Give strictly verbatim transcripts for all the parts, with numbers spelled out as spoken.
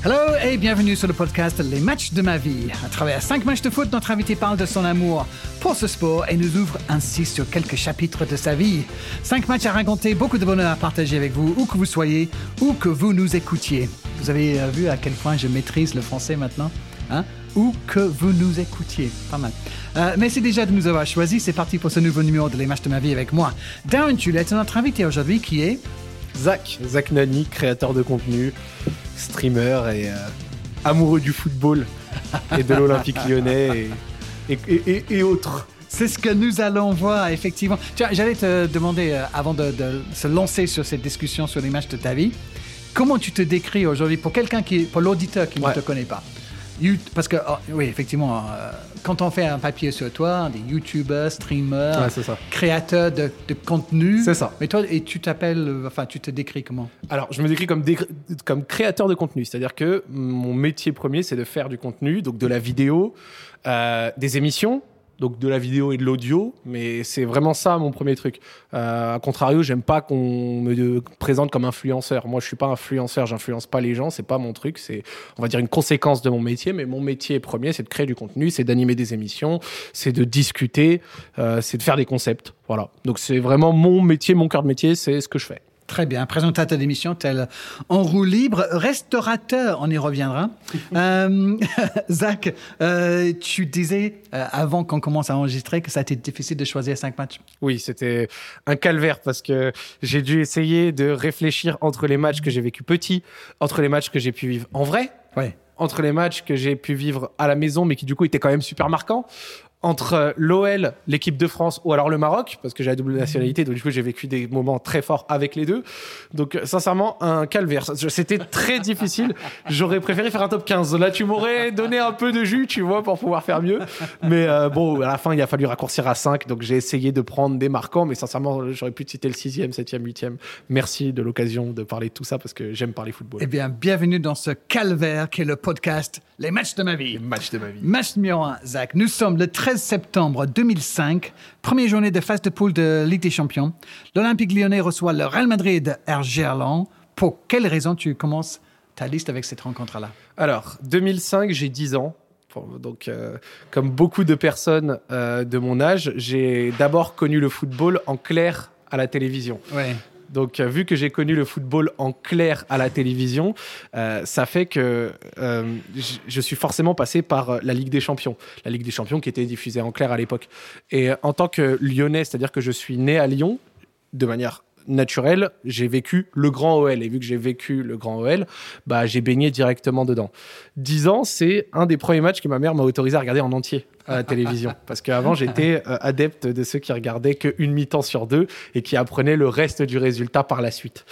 Hello et bienvenue sur le podcast Les matchs de ma vie. À travers cinq matchs de foot, notre invité parle de son amour pour ce sport et nous ouvre ainsi sur quelques chapitres de sa vie. Cinq matchs à raconter, beaucoup de bonheur à partager avec vous, où que vous soyez, où que vous nous écoutiez. Vous avez vu à quel point je maîtrise le français maintenant, hein? Où que vous nous écoutiez. Pas mal. Euh, merci déjà de nous avoir choisis. C'est parti pour ce nouveau numéro de Les matchs de ma vie avec moi. Darren Tulette, notre invité aujourd'hui qui est... Zach, Zach Nani, créateur de contenu, streamer et euh, amoureux du football et de l'Olympique Lyonnais et, et, et, et, et autres. C'est ce que nous allons voir, effectivement. Tiens, j'allais te demander, euh, avant de, de se lancer sur cette discussion sur les matchs de ta vie, comment tu te décris aujourd'hui pour quelqu'un qui, pour l'auditeur qui ouais. ne te connaît pas? You, parce que, oh, oui, effectivement, euh, quand on fait un papier sur toi, des youtubeurs, streamers, ouais, c'est ça. créateurs de, de contenu. C'est ça. Mais toi, et tu t'appelles, enfin, tu te décris comment? Alors, je me décris comme, dé- comme créateur de contenu. C'est-à-dire que mon métier premier, c'est de faire du contenu, donc de la vidéo, euh, des émissions. Donc de la vidéo et de l'audio, mais c'est vraiment ça mon premier truc. Euh, à contrario, j'aime pas qu'on me présente comme influenceur. Moi, je suis pas influenceur, j'influence pas les gens, c'est pas mon truc. C'est, on va dire, une conséquence de mon métier, mais mon métier premier, c'est de créer du contenu, c'est d'animer des émissions, c'est de discuter, euh, c'est de faire des concepts. Voilà. Donc c'est vraiment mon métier, mon cœur de métier, c'est ce que je fais. Très bien. Présentateur d'émission tel En roue libre, restaurateur, on y reviendra. euh, Zach, euh, tu disais euh, avant qu'on commence à enregistrer que ça a été difficile de choisir cinq matchs. Oui, c'était un calvaire parce que j'ai dû essayer de réfléchir entre les matchs que j'ai vécu petit, entre les matchs que j'ai pu vivre en vrai, ouais. entre les matchs que j'ai pu vivre à la maison mais qui du coup étaient quand même super marquants, entre l'O L, l'équipe de France ou alors le Maroc, parce que j'ai la double nationalité, donc du coup j'ai vécu des moments très forts avec les deux. Donc sincèrement, un calvaire. C'était très difficile. J'aurais préféré faire un top quinze. Là, tu m'aurais donné un peu de jus, tu vois, pour pouvoir faire mieux. Mais euh, bon, à la fin, il a fallu raccourcir à cinq, donc j'ai essayé de prendre des marquants, mais sincèrement, j'aurais pu te citer le sixième, septième, huitième. Merci de l'occasion de parler de tout ça, parce que j'aime parler football. Eh bien, bienvenue dans ce calvaire qui est le podcast Les matchs de ma vie. Les matchs de ma vie. Match numéro un, Zach. Nous sommes le treize septembre deux mille cinq, première journée de phase de poule de Ligue des Champions. L'Olympique Lyonnais reçoit le Real Madrid à Gerland. Pour quelle raison tu commences ta liste avec cette rencontre-là? Alors, deux mille cinq, j'ai dix ans. Donc, euh, comme beaucoup de personnes euh, de mon âge, j'ai d'abord connu le football en clair à la télévision. Ouais. Donc, euh, vu que j'ai connu le football en clair à la télévision, euh, ça fait que euh, j- je suis forcément passé par la Ligue des Champions. La Ligue des Champions qui était diffusée en clair à l'époque. Et euh, en tant que Lyonnais, c'est-à-dire que je suis né à Lyon, de manière naturelle, j'ai vécu le Grand O L. Et vu que j'ai vécu le Grand O L, bah, j'ai baigné directement dedans. dix ans, c'est un des premiers matchs que ma mère m'a autorisé à regarder en entier à la télévision. Parce qu'avant, j'étais euh, adepte de ceux qui regardaient qu'une mi-temps sur deux et qui apprenaient le reste du résultat par la suite.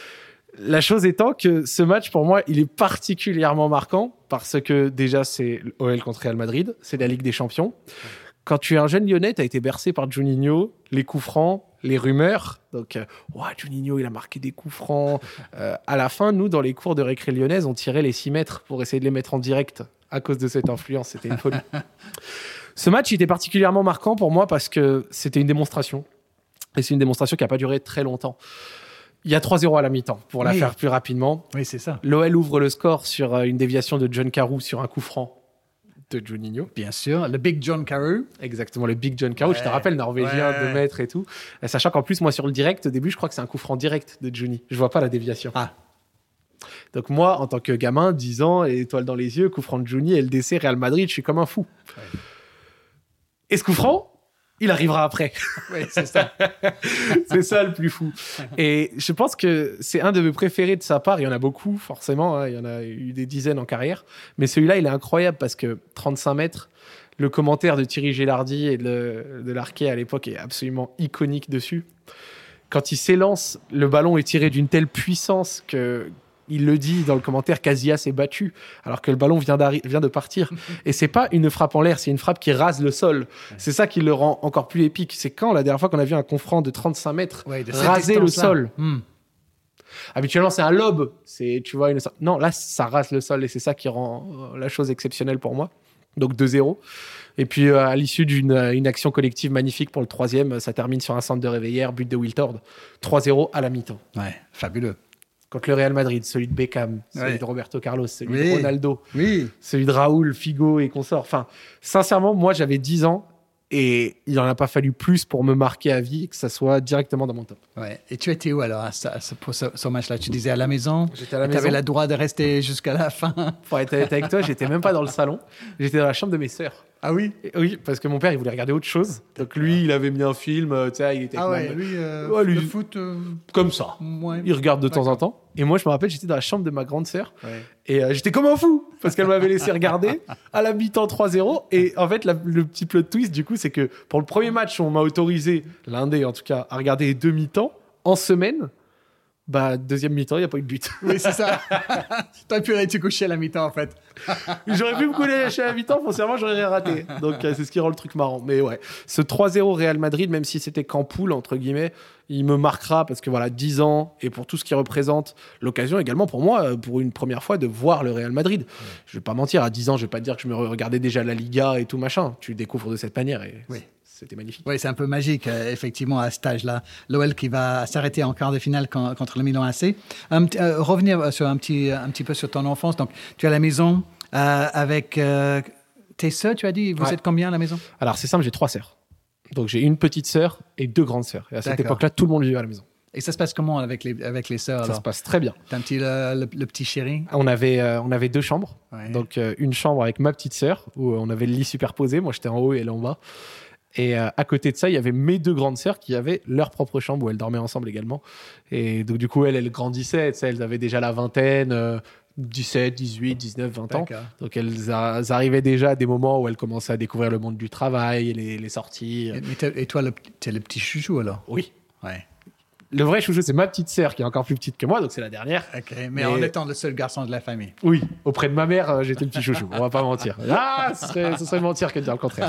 La chose étant que ce match, pour moi, il est particulièrement marquant parce que déjà, c'est l'O L contre Real Madrid, c'est la Ligue des Champions. Quand tu es un jeune Lyonnais, tu as été bercé par Juninho, les coups francs, les rumeurs. Donc, euh, oh, Juninho, il a marqué des coups francs. Euh, à la fin, nous, dans les cours de récré lyonnaise, on tirait les six mètres pour essayer de les mettre en direct à cause de cette influence. C'était une folie. Ce match, il était particulièrement marquant pour moi parce que c'était une démonstration. Et c'est une démonstration qui n'a pas duré très longtemps. Il y a trois zéro à la mi-temps, pour la oui. faire plus rapidement. Oui, c'est ça. L'O L ouvre le score sur une déviation de John Carew sur un coup franc de Juninho. Bien sûr, le Big John Carew. Exactement, le Big John Carew. Ouais. Je te rappelle, norvégien, ouais. deux mètres et tout. Sachant qu'en plus, moi, sur le direct, au début, je crois que c'est un coup franc direct de Juni. Je vois pas la déviation. Ah. Donc moi, en tant que gamin, dix ans, et étoile dans les yeux, coup franc de Juni, L D C, Real Madrid, je suis comme un fou. Ouais. Et ce coup franc, il arrivera après. Oui, c'est ça. C'est ça le plus fou. Et je pense que c'est un de mes préférés de sa part. Il y en a beaucoup, forcément. Hein. Il y en a eu des dizaines en carrière. Mais celui-là, il est incroyable parce que trente-cinq mètres, le commentaire de Thierry Gélardi et de, de l'Arquet à l'époque est absolument iconique dessus. Quand il s'élance, le ballon est tiré d'une telle puissance que... Il le dit dans le commentaire, Casillas est battu, alors que le ballon vient, vient de partir. Et c'est pas une frappe en l'air, c'est une frappe qui rase le sol. C'est ça qui le rend encore plus épique. C'est quand la dernière fois qu'on a vu un coup franc de trente-cinq mètres ouais, raser le sol. Hmm. Habituellement, c'est un lob. C'est, tu vois, une... Non, là, ça rase le sol et c'est ça qui rend la chose exceptionnelle pour moi. Donc deux zéro. Et puis, euh, à l'issue d'une une action collective magnifique pour le troisième, ça termine sur un centre de Réveillère, but de Wiltord. trois zéro à la mi-temps. Ouais, fabuleux. contre le Real Madrid, celui de Beckham, celui Ouais. de Roberto Carlos, celui Oui. de Ronaldo, Oui. celui de Raoul, Figo et consorts. Enfin, sincèrement, moi, j'avais dix ans et il n'en a pas fallu plus pour me marquer à vie, que ça soit directement dans mon top. Ouais. Et tu étais où alors à ce- à ce- pour ce, ce match-là? Tu disais à la maison? J'étais à la Tu avais maison. le droit de rester jusqu'à la fin? Pour être honnête avec toi, j'étais même pas dans le salon. J'étais dans la chambre de mes sœurs. Ah oui? Et oui, parce que mon père, il voulait regarder autre chose. Donc lui, il avait mis un film, euh, tu sais, il était Ah avec ouais, ma- lui, euh, Ouais, lui- le foot... euh, comme ça. ouais. Il regarde de temps en D'accord. temps. Et moi, je me rappelle, j'étais dans la chambre de ma grande sœur. Ouais. Et euh, j'étais comme un fou, parce qu'elle m'avait laissé regarder à la mi-temps trois zéro. Et en fait, la- le petit plot twist, du coup, c'est que pour le premier match, on m'a autorisé, l'un des en tout cas, à regarder les deux mi-temps en semaine. Bah, deuxième mi-temps, il n'y a pas eu de but. Oui, c'est ça. T'aurais pu aller te coucher à la mi-temps, en fait. J'aurais pu me couler chez la mi-temps, foncièrement, j'aurais rien raté. Donc, euh, c'est ce qui rend le truc marrant. Mais ouais, ce trois zéro Real Madrid, même si c'était qu'en poule, entre guillemets, il me marquera parce que voilà, dix ans et pour tout ce qu'il représente, l'occasion également pour moi, euh, pour une première fois, de voir le Real Madrid. Ouais. Je vais pas mentir, à dix ans, je vais pas te dire que je me regardais déjà la Liga et tout machin. Tu le découvres de cette manière et oui. C'était magnifique. Oui, c'est un peu magique, euh, effectivement, à cet âge-là. L'O L qui va s'arrêter en quart de finale con- contre le Milan A C. Un, euh, revenir sur un petit, un petit peu sur ton enfance. Donc, tu es à la maison euh, avec euh, tes sœurs, tu as dit. Vous Ouais. êtes combien à la maison? Alors, c'est simple, j'ai trois sœurs. Donc, j'ai une petite sœur et deux grandes sœurs. Et à cette D'accord. époque-là, tout le monde vivait à la maison. Et ça se passe comment avec les, avec les sœurs? Ça alors se passe très bien. T'as un petit, le, le, le petit chéri? On avait, euh, on avait deux chambres. Ouais. Donc, euh, une chambre avec ma petite sœur, où on avait le lit superposé. Moi, j'étais en haut et elle en bas. Et euh, à côté de ça, il y avait mes deux grandes sœurs qui avaient leur propre chambre où elles dormaient ensemble également. Et donc, du coup, elles, elles grandissaient. Tu sais, elles avaient déjà la vingtaine, euh, dix-sept, dix-huit, dix-neuf, vingt ans. D'accord. Donc, elles, a- elles arrivaient déjà à des moments où elles commençaient à découvrir le monde du travail, les, les sorties. Et, mais t'es- et toi, le, t'es le petit chouchou alors? Oui. Ouais. Le vrai chouchou, c'est ma petite sœur qui est encore plus petite que moi, donc c'est la dernière. Ok, mais, Mais- en étant le seul garçon de la famille. Oui, auprès de ma mère, euh, j'étais le petit chouchou. On va pas mentir. Ah, ce serait, ce serait mentir que de dire le contraire.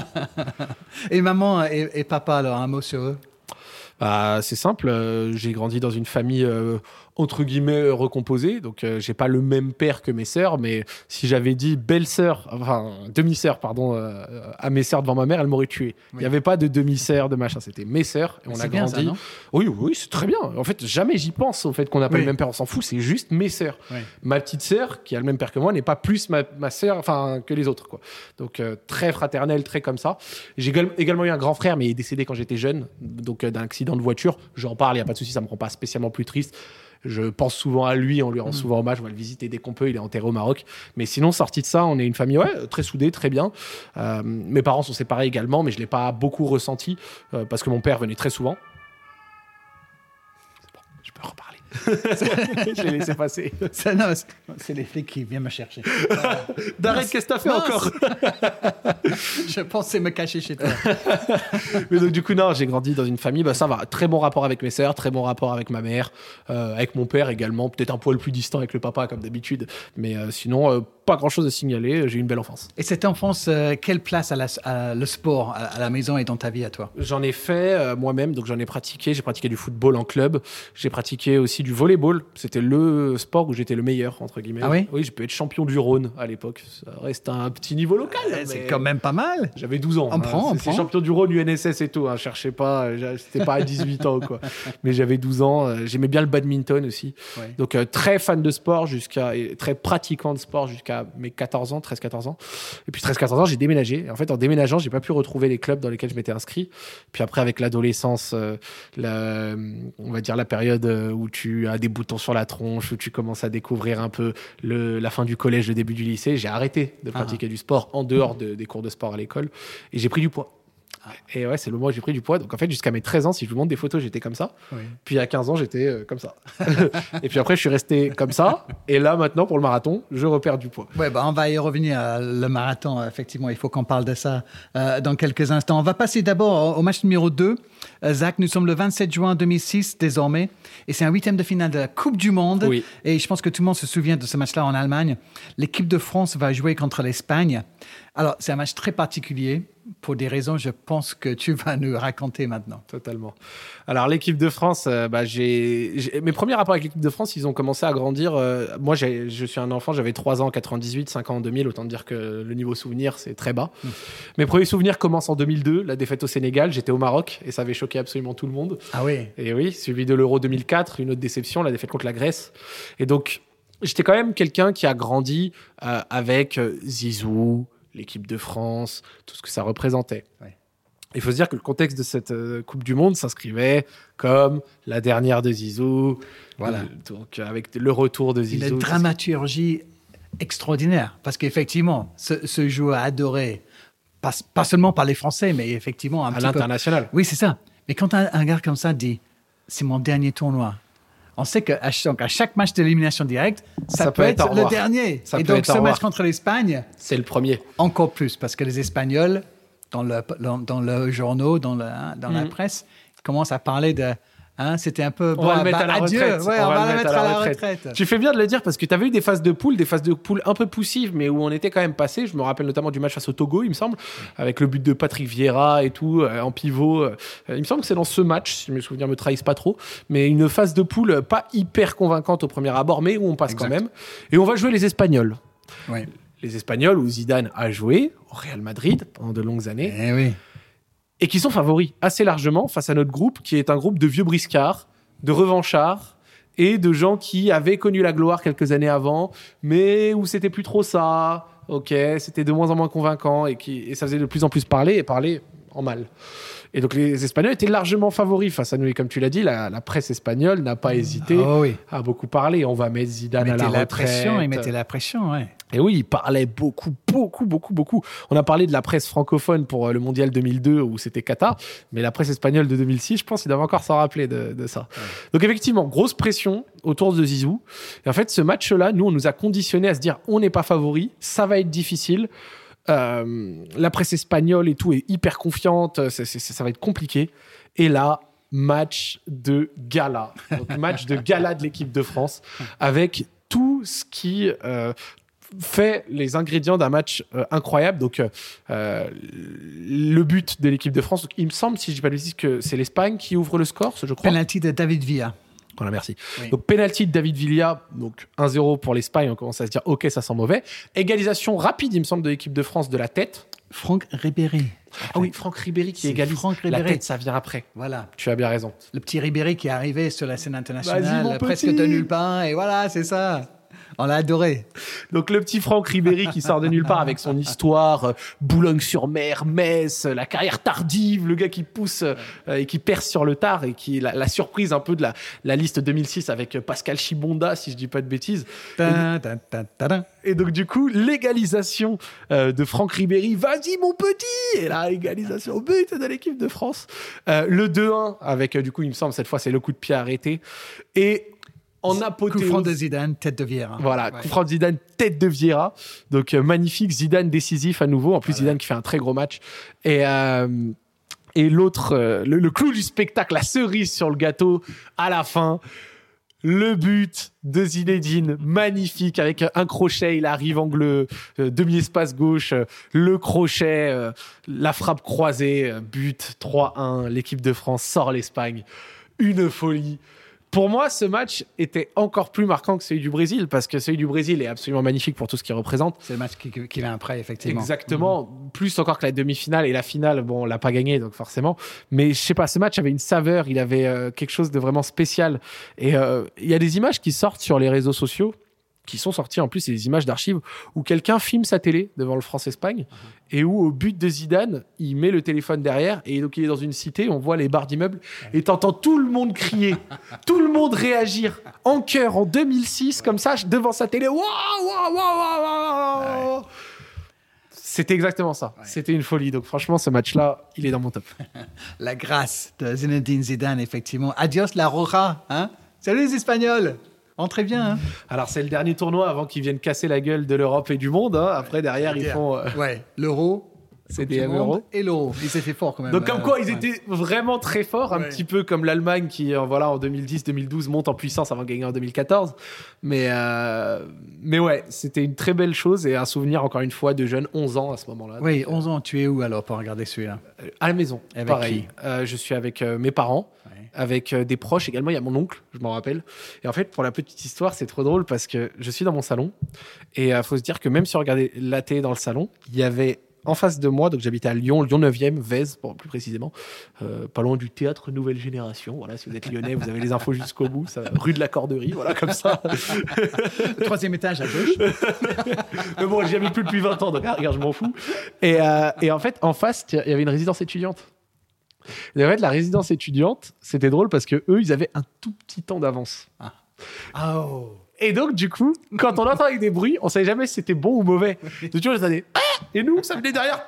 Et maman et, et papa, alors, un mot sur eux? Bah, c'est simple. euh, j'ai grandi dans une famille euh, entre guillemets euh, recomposée, donc euh, j'ai pas le même père que mes sœurs, mais si j'avais dit belle-sœur, enfin demi-sœur, pardon, euh, à mes sœurs devant ma mère, elle m'aurait tué. Il Oui. n'y avait pas de demi-sœur, de machin. C'était mes sœurs. Et Mais on c'est a bien grandi. ça, non? oui, oui, c'est très bien. En fait, jamais j'y pense au fait qu'on n'a pas Oui. le même père. On s'en fout. C'est juste mes sœurs. Oui. Ma petite sœur, qui a le même père que moi, n'est pas plus ma, ma sœur, enfin que les autres, quoi. Donc euh, très fraternel, très comme ça. J'ai égal- également eu un grand frère, mais il est décédé quand j'étais jeune, donc euh, d'un accident de voiture. J'en parle, il y a pas de souci, ça me rend pas spécialement plus triste. Je pense souvent à lui, on lui rend Mhm. souvent hommage, on va le visiter dès qu'on peut. Il est enterré au Maroc. Mais sinon, sorti de ça, on est une famille ouais, très soudée, très bien. Euh, mes parents sont séparés également, mais je l'ai pas beaucoup ressenti euh, parce que mon père venait très souvent. C'est bon, je peux reparler. Je l'ai laissé passer. C'est, non, c'est, c'est les flics qui viennent me chercher. Darren, qu'est-ce que t'as fait Mince. encore? Je pensais me cacher chez toi. Mais donc du coup non, j'ai grandi dans une famille, bah ça va, très bon rapport avec mes sœurs, très bon rapport avec ma mère, euh, avec mon père également, peut-être un poil plus distant avec le papa comme d'habitude, mais euh, sinon euh, pas grand chose à signaler, j'ai eu une belle enfance. Et cette enfance, euh, quelle place a, la, a le sport à, à la maison et dans ta vie à toi? J'en ai fait euh, moi-même, donc j'en ai pratiqué, j'ai pratiqué du football en club, j'ai pratiqué aussi du volleyball, c'était le sport où j'étais le meilleur entre guillemets. Ah oui? Oui, je peux être champion du Rhône à l'époque, ça reste un petit niveau local. Eh, mais- C'est quand même pas mal. J'avais douze ans. On prend, on c'est, c'est prend. champion du Rhône, U N S S et tout. Hein, cherchez pas, euh, c'était pas à dix-huit ans quoi. Mais j'avais douze ans. euh, J'aimais bien le badminton aussi. Ouais. Donc euh, très fan de sport jusqu'à et très pratiquant de sport jusqu'à mes quatorze ans, treize quatorze ans. Et puis treize quatorze ans, j'ai déménagé. Et en fait, en déménageant, j'ai pas pu retrouver les clubs dans lesquels je m'étais inscrit. Puis après, avec l'adolescence, euh, la, on va dire la période euh, où tu as des boutons sur la tronche, où tu commences à découvrir un peu le, la fin du collège, le début du lycée, j'ai arrêté de pratiquer du sport en dehors de, des cours de sport à l'école. Et j'ai pris du poids. Et ouais, c'est le moment où j'ai pris du poids. Donc en fait, jusqu'à mes treize ans, si je vous montre des photos, j'étais comme ça. Oui. Puis à quinze ans, j'étais euh, comme ça. Et puis après, je suis resté comme ça. Et là, maintenant, pour le marathon, je repère du poids. Ouais, bah, on va y revenir à le marathon. Effectivement, il faut qu'on parle de ça euh, dans quelques instants. On va passer d'abord au, au match numéro deux. Euh, Zach, nous sommes le vingt-sept juin deux mille six désormais. Et c'est un huitième de finale de la Coupe du Monde. Oui. Et je pense que tout le monde se souvient de ce match-là en Allemagne. L'équipe de France va jouer contre l'Espagne. Alors, c'est un match très particulier. pour des raisons, je pense que tu vas nous raconter maintenant. Totalement. Alors, l'équipe de France, euh, bah, j'ai, j'ai... mes premiers rapports avec l'équipe de France, ils ont commencé à grandir. Euh, moi, j'ai... je suis un enfant, j'avais trois ans en quatre-vingt-dix-huit, cinq ans en deux mille. Autant dire que le niveau souvenir, c'est très bas. Mmh. Mes premiers souvenirs commencent en deux mille deux, la défaite au Sénégal. J'étais au Maroc et ça avait choqué absolument tout le monde. Ah oui. Et oui, suivi de l'Euro deux mille quatre, une autre déception, la défaite contre la Grèce. Et donc, j'étais quand même quelqu'un qui a grandi euh, avec euh, Zizou, l'équipe de France, tout ce que ça représentait. Ouais. Il faut se dire que le contexte de cette euh, Coupe du Monde s'inscrivait comme la dernière de Zizou, voilà. Euh, donc avec le retour de Zizou. Une dramaturgie extraordinaire, parce qu'effectivement, ce, ce joueur adoré, pas, pas seulement par les Français, mais effectivement un à petit l'international. Peu... Oui, c'est ça. Mais quand un, un gars comme ça dit « c'est mon dernier tournoi », on sait qu'à à chaque match d'élimination directe, ça, ça peut, peut être, être le dernier. Ça Et donc, ce match contre l'Espagne, c'est le premier. Encore plus, parce que les Espagnols, dans le, dans le journaux, dans, le, hein, dans mmh. la presse, commencent à parler de... Hein, c'était un peu... On bon, va le mettre bah, à la adieu. retraite. Ouais, on, on va, va le mettre à la, à la retraite. retraite. Tu fais bien de le dire, parce que tu avais eu des phases de poule, des phases de poule un peu poussives, mais où on était quand même passé. Je me rappelle notamment du match face au Togo, il me semble, avec le but de Patrick Vieira et tout, euh, en pivot. Euh, il me semble que c'est dans ce match, si mes souvenirs me trahissent pas trop, mais une phase de poule pas hyper convaincante au premier abord, mais où on passe exact. Quand même. Et on va jouer les Espagnols. Ouais. Les Espagnols, où Zidane a joué au Real Madrid pendant de longues années. Eh oui. Et qui sont favoris assez largement face à notre groupe, qui est un groupe de vieux briscards, de revanchards et de gens qui avaient connu la gloire quelques années avant, mais où c'était plus trop ça. Ok, c'était de moins en moins convaincant et, qui, et ça faisait de plus en plus parler et parler en mal. Et donc les Espagnols étaient largement favoris face à nous. Et comme tu l'as dit, la, la presse espagnole n'a pas hésité oh oui. à beaucoup parler. On va mettre Zidane à la, la retraite. Pression, ils mettaient la pression, ouais. Et oui, il parlait beaucoup, beaucoup, beaucoup, beaucoup. On a parlé de la presse francophone pour le Mondial deux mille deux où c'était Qatar, mais la presse espagnole de deux mille six, je pense qu'ils doivent encore s'en rappeler de, de ça. Ouais. Donc effectivement, grosse pression autour de Zizou. Et en fait, ce match-là, nous, on nous a conditionnés à se dire on n'est pas favori, ça va être difficile. Euh, la presse espagnole et tout est hyper confiante, c'est, c'est, ça va être compliqué. Et là, match de gala. Donc match de gala de l'équipe de France avec tout ce qui euh, fait les ingrédients d'un match euh, incroyable. Donc, euh, le but de l'équipe de France, donc, il me semble, si je ne dis pas de bêtises, que c'est l'Espagne qui ouvre le score, je crois. Penalty de David Villa. Voilà, merci. Oui. Donc, penalty de David Villa, donc un zéro pour l'Espagne, on commence à se dire, ok, ça sent mauvais. Égalisation rapide, il me semble, de l'équipe de France de la tête. Franck Ribéry. Ah oui, Franck Ribéry qui égalise. Franck Ribéry. La tête, ça vient après. Voilà. Tu as bien raison. Le petit Ribéry qui est arrivé sur la scène internationale, presque de nulle part, et voilà, c'est ça. On l'a adoré. Donc le petit Franck Ribéry qui sort de nulle part avec son histoire, euh, Boulogne-sur-Mer, Metz, la carrière tardive, le gars qui pousse euh, et qui perce sur le tard et qui la, la surprise un peu de la, la liste deux mille six avec Pascal Chibonda, si je dis pas de bêtises. Ta, ta, ta, ta, ta. Et donc du coup, l'égalisation euh, de Franck Ribéry, vas-y mon petit. Et là, égalisation, but de l'équipe de France. Euh, le deux un avec, euh, du coup, il me semble, cette fois, c'est le coup de pied arrêté. Et en apothéose. Coup franc de Zidane, tête de Vieira. Voilà, ouais. coup franc de Zidane, tête de Vieira. Donc euh, magnifique, Zidane décisif à nouveau. En plus, voilà. Zidane qui fait un très gros match. Et, euh, et l'autre, euh, le, le clou du spectacle, la cerise sur le gâteau, à la fin, le but de Zinedine, magnifique, avec un crochet, il arrive angle euh, demi-espace gauche, euh, le crochet, euh, la frappe croisée, euh, but trois un, l'équipe de France sort l'Espagne. Une folie. Pour moi, ce match était encore plus marquant que celui du Brésil, parce que celui du Brésil est absolument magnifique pour tout ce qu'il représente. C'est le match qui, qui vient après, effectivement. Exactement. Mmh. Plus encore que la demi-finale et la finale, bon, on l'a pas gagné, donc forcément. Mais je sais pas, ce match avait une saveur, il avait euh, quelque chose de vraiment spécial. Et il euh, y a des images qui sortent sur les réseaux sociaux, qui sont sorties en plus, c'est des images d'archives, où quelqu'un filme sa télé devant le France-Espagne, mmh. et où au but de Zidane, il met le téléphone derrière, et donc il est dans une cité, on voit les barres d'immeubles, et t'entends tout le monde crier, tout le monde réagir, en chœur, en deux mille six, comme ça, devant sa télé, waouh, waouh, waouh, waouh. C'était exactement ça, ouais. C'était une folie, donc franchement, ce match-là, il est dans mon top. La grâce de Zinedine Zidane, effectivement. Adios la Roja, hein. Salut les Espagnols. Entrez bien. Hein. Alors, c'est le dernier tournoi avant qu'ils viennent casser la gueule de l'Europe et du monde. Hein. Après, derrière, ils font... Euh... Ouais, l'Euro, C D M Euro. Et l'Euro. Ils étaient forts quand même. Donc, comme quoi, ils ouais. étaient vraiment très forts, un ouais. petit peu comme l'Allemagne qui, voilà, en deux mille dix deux mille douze, monte en puissance avant de gagner en deux mille quatorze. Mais, euh... mais ouais, c'était une très belle chose et un souvenir, encore une fois, de jeunes, onze ans à ce moment-là. Oui, Donc, onze ans. Tu es où alors pour regarder celui-là? À la maison, avec pareil. Euh, je suis avec euh, mes parents. Ouais. Avec euh, des proches également, il y a mon oncle, je m'en rappelle. Et en fait, pour la petite histoire, c'est trop drôle parce que je suis dans mon salon et il euh, faut se dire que même si on regardait la télé dans le salon, il y avait en face de moi, donc j'habitais à Lyon, Lyon neuvième, Vèze, pour plus précisément, euh, pas loin du théâtre Nouvelle Génération. Voilà, si vous êtes lyonnais, vous avez les infos jusqu'au bout, ça, rue de la Corderie, voilà, comme ça. Troisième étage à gauche. Mais bon, j'y habite plus depuis vingt ans, donc regarde, je m'en fous. Et, euh, et en fait, en face, il y avait une résidence étudiante. Et en fait, la résidence étudiante, c'était drôle parce que eux, ils avaient un tout petit temps d'avance. Ah. Oh. Et donc, du coup, quand on entendait des bruits, on savait jamais si c'était bon ou mauvais. Donc, tu vois, les années. Ah et nous, ça venait derrière.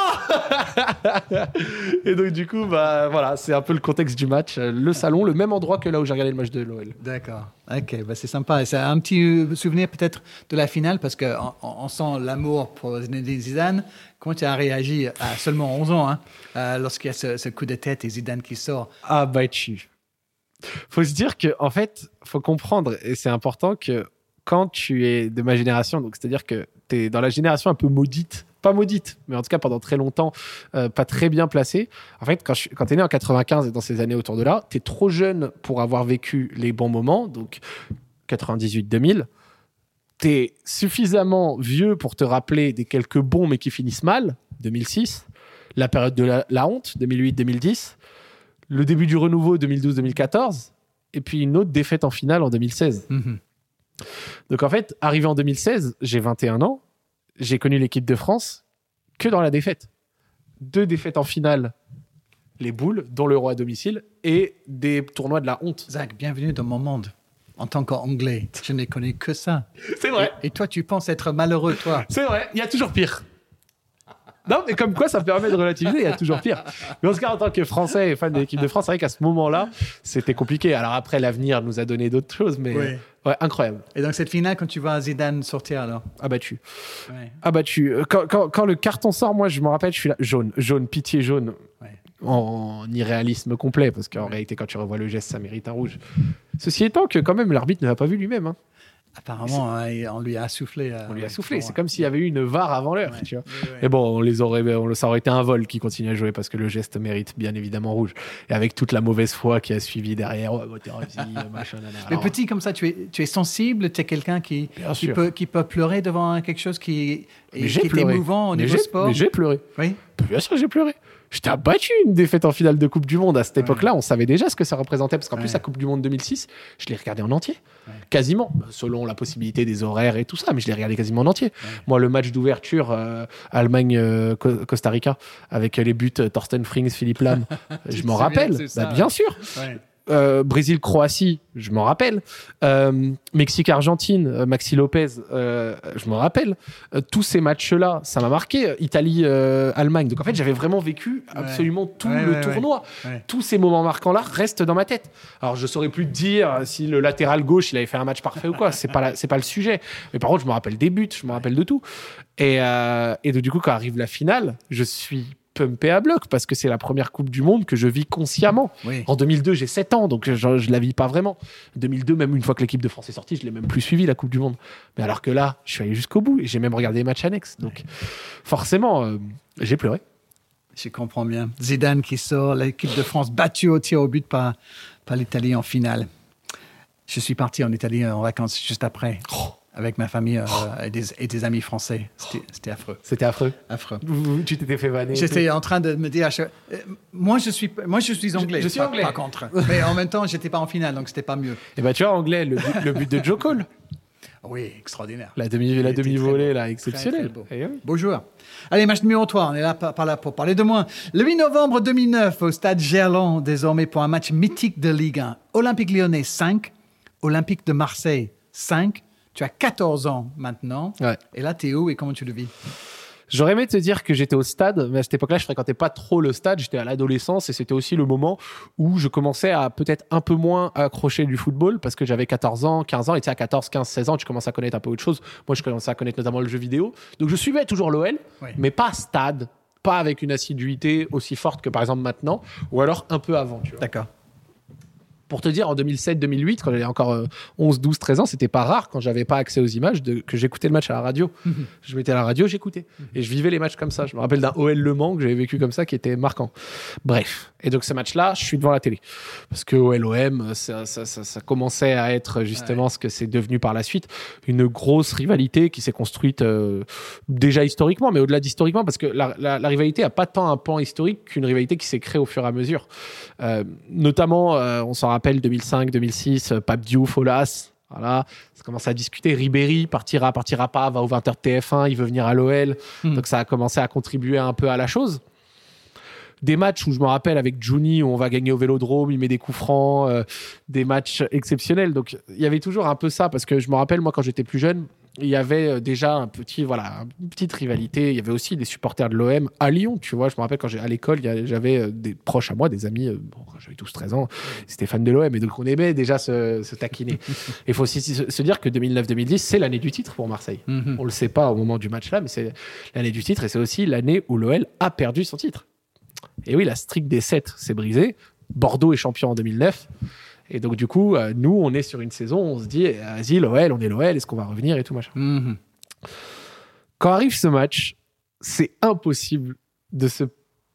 Ah et donc, du coup, bah voilà, c'est un peu le contexte du match. Le salon, le même endroit que là où j'ai regardé le match de l'O L. D'accord. Ok, bah c'est sympa. Et c'est un petit souvenir peut-être de la finale parce qu'on on sent l'amour pour Zinedine Zidane. Comment tu as réagi à seulement onze ans, hein, euh, lorsqu'il y a ce, ce coup de tête et Zidane qui sort? Ah, bah, tu. Faut se dire que, en fait, faut comprendre, et c'est important que quand tu es de ma génération, donc c'est-à-dire que tu es dans la génération un peu maudite, pas maudite, mais en tout cas pendant très longtemps, euh, pas très bien placée. En fait, quand, je, quand tu es né en quatre-vingt-quinze et dans ces années autour de là, tu es trop jeune pour avoir vécu les bons moments, donc quatre-vingt-dix-huit deux mille. Tu es suffisamment vieux pour te rappeler des quelques bons mais qui finissent mal, deux mille six, la période de la, la honte, deux mille huit deux mille dix, le début du renouveau deux mille douze deux mille quatorze, et puis une autre défaite en finale en deux mille seize. Mm-hmm. Donc en fait, arrivé en deux mille seize, j'ai vingt et un ans, j'ai connu l'équipe de France que dans la défaite. Deux défaites en finale, les boules, dont l'Euro à domicile, et des tournois de la honte. Zach, bienvenue dans mon monde. En tant qu'anglais, je n'ai connu que ça. C'est vrai. Et, et toi, tu penses être malheureux, toi? C'est vrai, il y a toujours pire. Non, mais comme quoi, ça permet de relativiser, il y a toujours pire. Mais en tout cas, en tant que Français et fan de l'équipe de France, c'est vrai qu'à ce moment-là, c'était compliqué. Alors après, l'avenir nous a donné d'autres choses, mais oui. Ouais, incroyable. Et donc, cette finale, quand tu vois Zidane sortir, alors? Abattu. Ouais. Abattu. Quand, quand, quand le carton sort, moi, je me rappelle, je suis là, jaune, jaune, pitié jaune. Ouais. En irréalisme complet, parce qu'en ouais. réalité, quand tu revois le geste, ça mérite un rouge. Ceci étant que, quand même, l'arbitre ne l'a pas vu lui-même. Hein. Apparemment, hein, on lui a soufflé. Euh, on lui a ouais, soufflé. ouais. C'est comme s'il y avait eu une V A R avant l'heure. Ouais. Tu vois. Ouais, ouais. Et bon, on les aurait, on, ça aurait été un vol qui continue à jouer parce que le geste mérite bien évidemment rouge. Et avec toute la mauvaise foi qui a suivi derrière, oh, thérapie, machin, nanana. Mais Alors, petit comme ça, tu es, tu es sensible, tu es quelqu'un qui, qui, peut, qui peut pleurer devant quelque chose qui, mais est, j'ai qui est pleuré. émouvant au mais niveau j'ai, sport. Mais j'ai pleuré. Oui. Bien sûr, j'ai pleuré. J'étais abattu une défaite en finale de Coupe du Monde. À cette ouais. époque-là, on savait déjà ce que ça représentait. Parce qu'en ouais. plus, la Coupe du Monde deux mille six, je l'ai regardé en entier. Ouais. Quasiment. Selon la possibilité des horaires et tout ça. Mais je l'ai regardé quasiment en entier. Ouais. Moi, le match d'ouverture euh, Allemagne-Costa Rica, avec les buts euh, Thorsten Frings, Philippe Lam, je m'en rappelle. Bah, bien sûr. Ouais. Euh, Brésil-Croatie, je m'en rappelle. Euh, Mexique-Argentine, euh, Maxi Lopez, euh, je m'en rappelle. Euh, tous ces matchs-là, ça m'a marqué. Italie-Allemagne. Donc en fait, j'avais vraiment vécu absolument ouais. tout ouais, le ouais, tournoi. Ouais. Tous ces moments marquants-là restent dans ma tête. Alors je saurais plus te dire si le latéral gauche, il avait fait un match parfait ou quoi. C'est pas la, c'est pas le sujet. Mais par contre, je me rappelle des buts, je me rappelle de tout. Et, euh, et donc, du coup, quand arrive la finale, je suis pumpé à bloc parce que c'est la première Coupe du Monde que je vis consciemment. Oui. En deux mille deux, j'ai sept ans, donc je, je la vis pas vraiment. En deux mille deux, même une fois que l'équipe de France est sortie, je l'ai même plus suivi la Coupe du Monde. Mais alors que là, je suis allé jusqu'au bout et j'ai même regardé les matchs annexes. Donc forcément, euh, j'ai pleuré. Je comprends bien. Zidane qui sort, l'équipe de France battue au tir au but par, par l'Italie en finale. Je suis parti en Italie en vacances juste après. Oh. Avec ma famille euh, oh. et, des, et des amis français. C'était, c'était affreux. C'était affreux. Affreux. Tu t'étais fait vanner. J'étais en train de me dire, euh, moi je suis, moi je suis anglais. Je, je suis pas, anglais. Pas contre. Mais en même temps, j'étais pas en finale, donc c'était pas mieux. Et bah tu vois, anglais, le but, le but de Joe Cole. Oui, extraordinaire. La demi, la demi-volée là, exceptionnelle. Très, très beau. Et oui. Beau joueur. Allez, match numéro trois. On est là par, par là pour parler de moi. Le huit novembre deux mille neuf, au stade Gerland, désormais pour un match mythique de Ligue un. Olympique Lyonnais cinq, Olympique de Marseille cinq. Tu as quatorze ans maintenant. Ouais. Et là, t'es où et comment tu le vis? J'aurais aimé te dire que j'étais au stade, mais à cette époque-là, je fréquentais pas trop le stade. J'étais à l'adolescence et c'était aussi le moment où je commençais à peut-être un peu moins accrocher du football parce que j'avais quatorze ans, quinze ans. Et tu sais, à quatorze, quinze, seize ans, tu commences à connaître un peu autre chose. Moi, je commençais à connaître notamment le jeu vidéo. Donc, je suivais toujours l'O L, ouais. mais pas stade, pas avec une assiduité aussi forte que par exemple maintenant, ou alors un peu avant. Tu vois. D'accord. Pour te dire, en deux mille sept deux mille huit, quand j'avais encore euh, onze, douze, treize ans, c'était pas rare, quand j'avais pas accès aux images, de, que j'écoutais le match à la radio. Mm-hmm. Je mettais à la radio, j'écoutais. Mm-hmm. Et je vivais les matchs comme ça. Je me rappelle d'un O L Le Mans que j'avais vécu comme ça, qui était marquant. Bref. Et donc, ce match-là, je suis devant la télé. Parce que O L O M, ça, ça, ça, ça commençait à être justement ouais. ce que c'est devenu par la suite. Une grosse rivalité qui s'est construite euh, déjà historiquement, mais au-delà d'historiquement, parce que la, la, la rivalité n'a pas tant un pan historique qu'une rivalité qui s'est créée au fur et à mesure. Euh, notamment, euh, on s'en rappelle, deux mille cinq deux mille six, Pape Diouf, Aulas, voilà, ça commence à discuter. Ribéry partira, partira pas, va au vingt heures de T F un, il veut venir à l'O L. Mmh. Donc ça a commencé à contribuer un peu à la chose. Des matchs où je me rappelle avec Juni, où on va gagner au Vélodrome, il met des coups francs, euh, des matchs exceptionnels. Donc il y avait toujours un peu ça, parce que je me rappelle, moi, quand j'étais plus jeune, il y avait déjà un petit, voilà, une petite rivalité. Il y avait aussi des supporters de l'O M à Lyon, tu vois. Je me rappelle quand j'étais à l'école, j'avais des proches à moi, des amis, bon, j'avais tous treize ans, c'était fan de l'O M, et donc on aimait déjà se, se taquiner. Et il faut aussi se, se dire que deux mille neuf deux mille dix, c'est l'année du titre pour Marseille. Mm-hmm. On le sait pas au moment du match là, mais c'est l'année du titre, et c'est aussi l'année où l'O L a perdu son titre. Et oui, la streak des sept s'est brisée. Bordeaux est champion en deux mille neuf. Et donc, du coup, euh, nous, on est sur une saison, on se dit, vas-y, l'O L, on est l'O L, est-ce qu'on va revenir et tout, machin. Mm-hmm. Quand arrive ce match, c'est impossible de se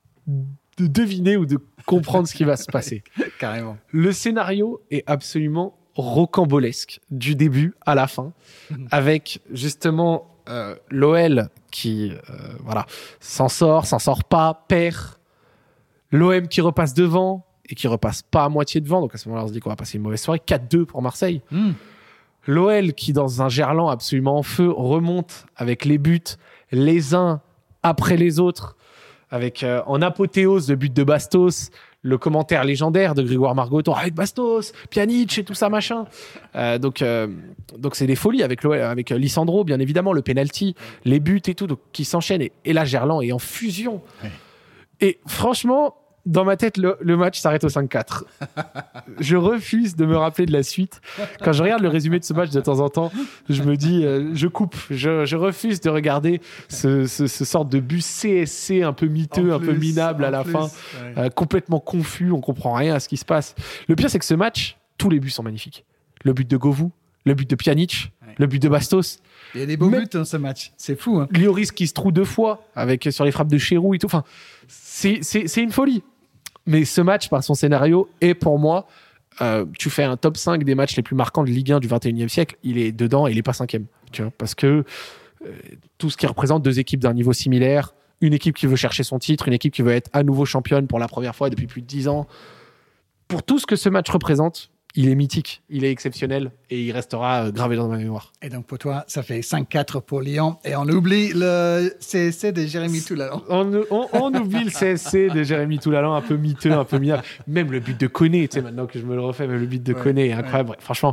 de deviner ou de comprendre ce qui va se passer. Carrément. Le scénario est absolument rocambolesque, du début à la fin, mm-hmm. avec justement euh, l'O L qui euh, voilà, s'en sort, s'en sort pas, perd. L'O M qui repasse devant et qui repasse pas à moitié devant. Donc à ce moment-là, on se dit qu'on va passer une mauvaise soirée. quatre deux pour Marseille. Mm. L'O L qui, dans un Gerland absolument en feu, remonte avec les buts les uns après les autres, avec euh, en apothéose le but de Bastos, le commentaire légendaire de Grégoire Margoton avec Bastos, Pjanic et tout ça, machin. Euh, donc, euh, donc c'est des folies avec, l'O L, avec Lisandro, bien évidemment, le penalty, les buts et tout, donc, qui s'enchaînent. Et, et là, Gerland est en fusion. Ouais. Et franchement, dans ma tête, le, le match s'arrête au cinq quatre. Je refuse de me rappeler de la suite. Quand je regarde le résumé de ce match de temps en temps, je me dis, euh, je coupe. Je, je refuse de regarder ce, ce, ce sorte de but C S C un peu miteux, en un plus, peu minable à la plus, fin, ouais. euh, complètement confus. On comprend rien à ce qui se passe. Le pire, c'est que ce match, tous les buts sont magnifiques. Le but de Govou, le but de Pjanic, ouais. le but de Bastos. Il y a des beaux Mais, buts dans ce match. C'est fou. Hein. Lloris qui se trouve deux fois avec, sur les frappes de Chérou et tout. Enfin, c'est, c'est, c'est une folie. Mais ce match, par son scénario, est pour moi, euh, tu fais un top cinq des matchs les plus marquants de Ligue un du vingt et unième siècle, il est dedans et il n'est pas cinquième. Tu vois, parce que euh, tout ce qui représente deux équipes d'un niveau similaire, une équipe qui veut chercher son titre, une équipe qui veut être à nouveau championne pour la première fois depuis plus de dix ans. Pour tout ce que ce match représente, il est mythique, il est exceptionnel et il restera gravé dans ma mémoire. Et donc pour toi, ça fait cinq quatre pour Lyon et on oublie le C S C de Jérémy Toulalan. On, on, on oublie le C S C de Jérémy Toulalan, un peu miteux, un peu minable. Même le but de Koné, tu sais, maintenant que je me le refais, même le but de ouais, Koné est incroyable. Ouais. Franchement,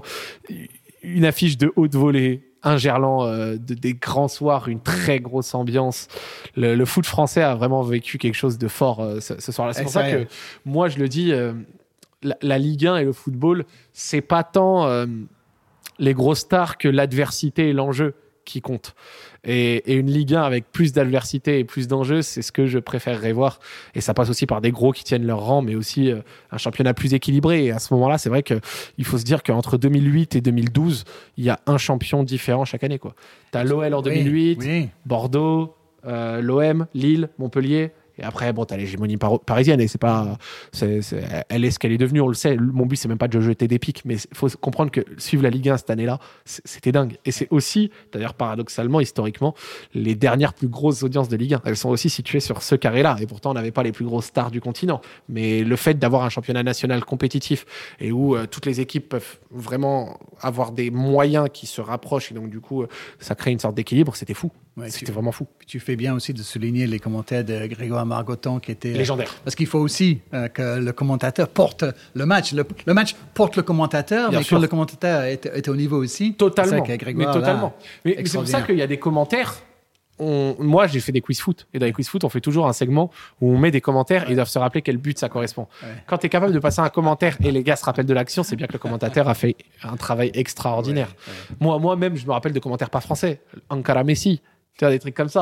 une affiche de haute volée, un Gerland euh, de, des grands soirs, une très grosse ambiance. Le, le foot français a vraiment vécu quelque chose de fort euh, ce, ce soir-là. C'est et pour ça, ça que moi, je le dis... Euh, La, la Ligue un et le football, c'est pas tant euh, les grosses stars que l'adversité et l'enjeu qui comptent. Et, et une Ligue un avec plus d'adversité et plus d'enjeux, c'est ce que je préférerais voir. Et ça passe aussi par des gros qui tiennent leur rang, mais aussi euh, un championnat plus équilibré. Et à ce moment-là, c'est vrai qu'il faut se dire qu'entre deux mille huit et deux mille douze, il y a un champion différent chaque année, quoi. T'as l'O L en deux mille huit, oui, oui. Bordeaux, euh, l'O M, Lille, Montpellier. Et après, bon, t'as l'hégémonie par- parisienne et c'est pas, c'est, c'est, elle est ce qu'elle est devenue, on le sait. Mon but, c'est même pas de jeter des pics, mais il faut comprendre que suivre la Ligue un cette année-là, c'était dingue. Et c'est aussi, d'ailleurs, paradoxalement, historiquement, les dernières plus grosses audiences de Ligue un. Elles sont aussi situées sur ce carré-là. Et pourtant, on n'avait pas les plus grosses stars du continent. Mais le fait d'avoir un championnat national compétitif et où euh, toutes les équipes peuvent vraiment avoir des moyens qui se rapprochent et donc, du coup, euh, ça crée une sorte d'équilibre, c'était fou. Ouais, c'était tu, vraiment fou. Tu fais bien aussi de souligner les commentaires de Grégoire Margoton qui étaient légendaires. Euh, parce qu'il faut aussi euh, que le commentateur porte le match. Le, le match porte le commentateur, bien mais sûr. Que le commentateur est, est au niveau aussi. Totalement. C'est ça mais totalement. Là, mais, mais c'est pour ça qu'il y a des commentaires. On, moi, j'ai fait des quiz foot. Et dans les quiz foot, on fait toujours un segment où on met des commentaires ouais. et ils doivent se rappeler quel but ça correspond. Ouais. Quand tu es capable de passer un commentaire et les gars se rappellent de l'action, c'est bien que le commentateur a fait un travail extraordinaire. Ouais. Ouais. Moi, moi-même, je me rappelle de commentaires pas français. Ankara Messi. Tu vois, des trucs comme ça.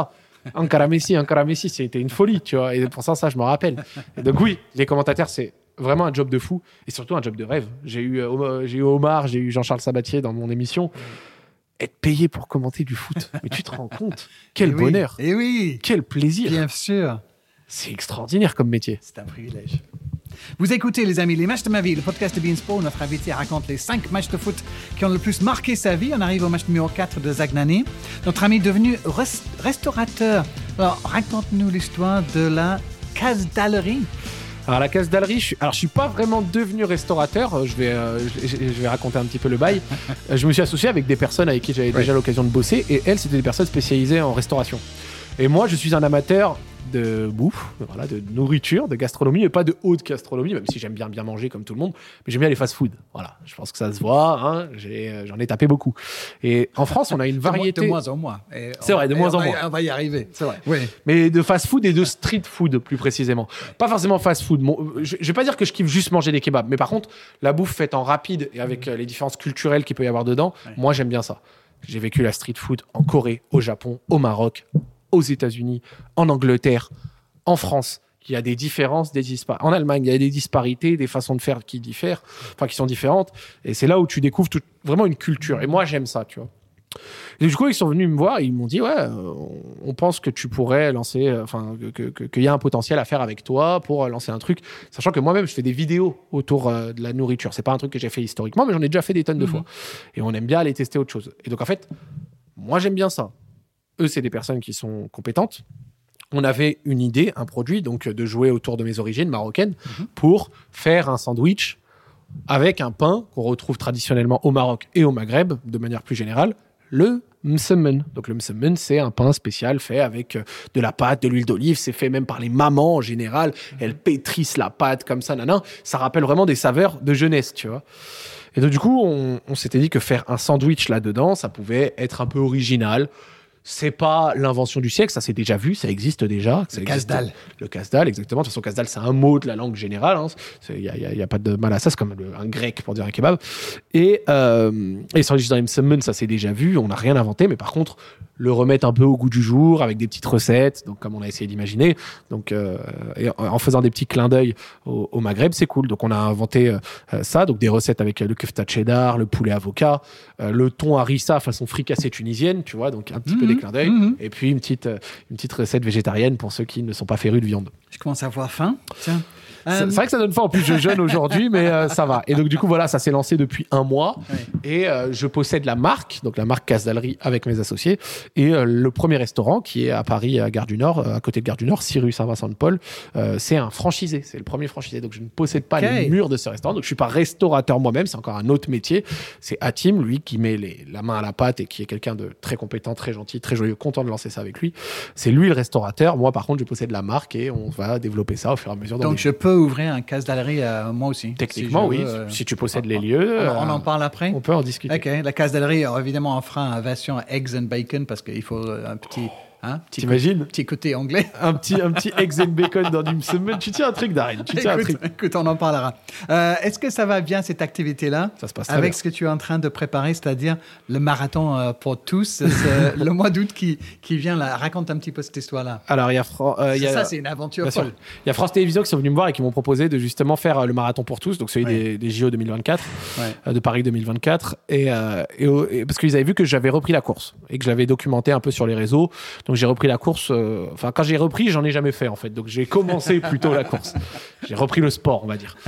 Ankara Messi, Ankara Messi, c'était une folie, tu vois. Et pour ça, ça, je me rappelle. Et donc oui, les commentateurs, c'est vraiment un job de fou et surtout un job de rêve. J'ai eu, euh, j'ai eu Omar, j'ai eu Jean-Charles Sabatier dans mon émission. Être payé pour commenter du foot, mais tu te rends compte, quel et bonheur, oui, et oui, quel plaisir. Bien sûr. C'est extraordinaire comme métier. C'est un privilège. Vous écoutez, les amis, les matchs de ma vie, le podcast de Beansport où notre invité raconte les cinq matchs de foot qui ont le plus marqué sa vie. On arrive au match numéro quatre de Zagnani. Notre ami est devenu rest- restaurateur. Alors, raconte-nous l'histoire de la Casdalerie. Alors la Casdalerie, je suis, alors je suis pas vraiment devenu restaurateur. Je vais, euh, je, je vais raconter un petit peu le bail. Je me suis associé avec des personnes avec qui j'avais ouais. déjà l'occasion de bosser, et elles, c'était des personnes spécialisées en restauration. Et moi, je suis un amateur de bouffe, voilà, de nourriture, de gastronomie, et pas de haute gastronomie, même si j'aime bien bien manger comme tout le monde, mais j'aime bien les fast-food. Voilà, je pense que ça se voit, hein, j'ai, j'en ai tapé beaucoup. Et en France, on a une variété... De moins en moins. Et c'est vrai, de moins en moins. On va y arriver. C'est vrai. Oui. Mais de fast-food et de street-food, plus précisément. Pas forcément fast-food. Bon, je ne vais pas dire que je kiffe juste manger des kebabs, mais par contre, la bouffe faite en rapide et avec euh, les différences culturelles qu'il peut y avoir dedans, ouais. moi, j'aime bien ça. J'ai vécu la street-food en Corée, au Japon, au Maroc, aux États-Unis, en Angleterre, en France. Il y a des différences, des disparités. En Allemagne, il y a des disparités, des façons de faire qui diffèrent, enfin qui sont différentes. Et c'est là où tu découvres tout, vraiment une culture. Et moi, j'aime ça, tu vois. Et du coup, ils sont venus me voir et ils m'ont dit, ouais, euh, on pense que tu pourrais lancer, enfin, euh, que, que, qu'il y a un potentiel à faire avec toi pour euh, lancer un truc. Sachant que moi-même, je fais des vidéos autour euh, de la nourriture. C'est pas un truc que j'ai fait historiquement, mais j'en ai déjà fait des tonnes de mmh. fois. Et on aime bien aller tester autre chose. Et donc, en fait, moi, j'aime bien ça. Eux, c'est des personnes qui sont compétentes. On avait une idée, un produit, donc de jouer autour de mes origines marocaines mmh. pour faire un sandwich avec un pain qu'on retrouve traditionnellement au Maroc et au Maghreb, de manière plus générale, le msemen. Donc le msemen, c'est un pain spécial fait avec de la pâte, de l'huile d'olive. C'est fait même par les mamans en général. Mmh. Elles pétrissent la pâte comme ça, nanan. Ça rappelle vraiment des saveurs de jeunesse, tu vois. Et donc du coup, on, on s'était dit que faire un sandwich là-dedans, ça pouvait être un peu original. C'est pas l'invention du siècle, ça c'est déjà vu, ça existe déjà. Le casse-dalle. Le casse-dalle, exactement. De toute façon, casse-dalle, c'est un mot de la langue générale. Il n'y a, a, a pas de mal à ça, c'est comme le, un grec pour dire un kebab. Et, euh, et sandwich dans msemen, ça c'est déjà vu, on n'a rien inventé, mais par contre, le remettre un peu au goût du jour avec des petites recettes, donc comme on a essayé d'imaginer, donc euh, et en faisant des petits clins d'œil au, au Maghreb, c'est cool. Donc on a inventé euh, ça, donc des recettes avec le kefta cheddar, le poulet avocat, euh, le thon harissa façon fricassée tunisienne, tu vois, donc un petit mmh, peu des clins d'œil, mmh. et puis une petite une petite recette végétarienne pour ceux qui ne sont pas férus de viande. Je commence à avoir faim. Tiens. C'est, c'est vrai que ça donne faim. En plus, je jeûne aujourd'hui, mais euh, ça va. Et donc, du coup, voilà, ça s'est lancé depuis un mois. Ouais. Et euh, je possède la marque, donc la marque Casdalerie avec mes associés. Et euh, le premier restaurant qui est à Paris, à Gare du Nord, à côté de Gare du Nord, six rue Saint-Vincent-de-Paul, euh, c'est un franchisé. C'est le premier franchisé. Donc, je ne possède pas okay. les murs de ce restaurant. Donc, je suis pas restaurateur moi-même. C'est encore un autre métier. C'est Hatim, lui, qui met les, la main à la pâte et qui est quelqu'un de très compétent, très gentil, très joyeux, content de lancer ça avec lui. C'est lui le restaurateur. Moi, par contre, je possède la marque et on va développer ça au fur et à mesure. Donc, je peux ouvrir un Casdalerie euh, moi aussi. Techniquement, si oui. Veux, euh... Si tu possèdes les lieux. Alors, on en parle après. On peut en discuter. Ok. La Casdalerie, évidemment, on fera une version eggs and bacon parce qu'il faut un petit. Hein, petit T'imagines côté, petit côté anglais. Un petit, un petit eggs and bacon dans une semaine. Tu tiens un truc, Darren. Tu tiens écoute, un truc. Écoute, on en parlera. Euh, est-ce que ça va bien, cette activité-là? Ça se passe très Avec bien. ce que tu es en train de préparer, c'est-à-dire le marathon euh, pour tous, le mois d'août qui, qui vient là. Raconte un petit peu cette histoire-là. Alors, il y a, Fran- euh, y a ça, c'est une aventure folle. Il y a France Télévisions qui sont venus me voir et qui m'ont proposé de justement faire euh, le marathon pour tous, donc celui ouais. des, des J O deux mille vingt-quatre, ouais. euh, de Paris deux mille vingt-quatre. Et, euh, et, et parce qu'ils avaient vu que j'avais repris la course et que je l'avais documenté un peu sur les réseaux. Donc, j'ai repris la course. Enfin, euh, quand j'ai repris, j'en ai jamais fait en fait. Donc, j'ai commencé plutôt la course. J'ai repris le sport, on va dire.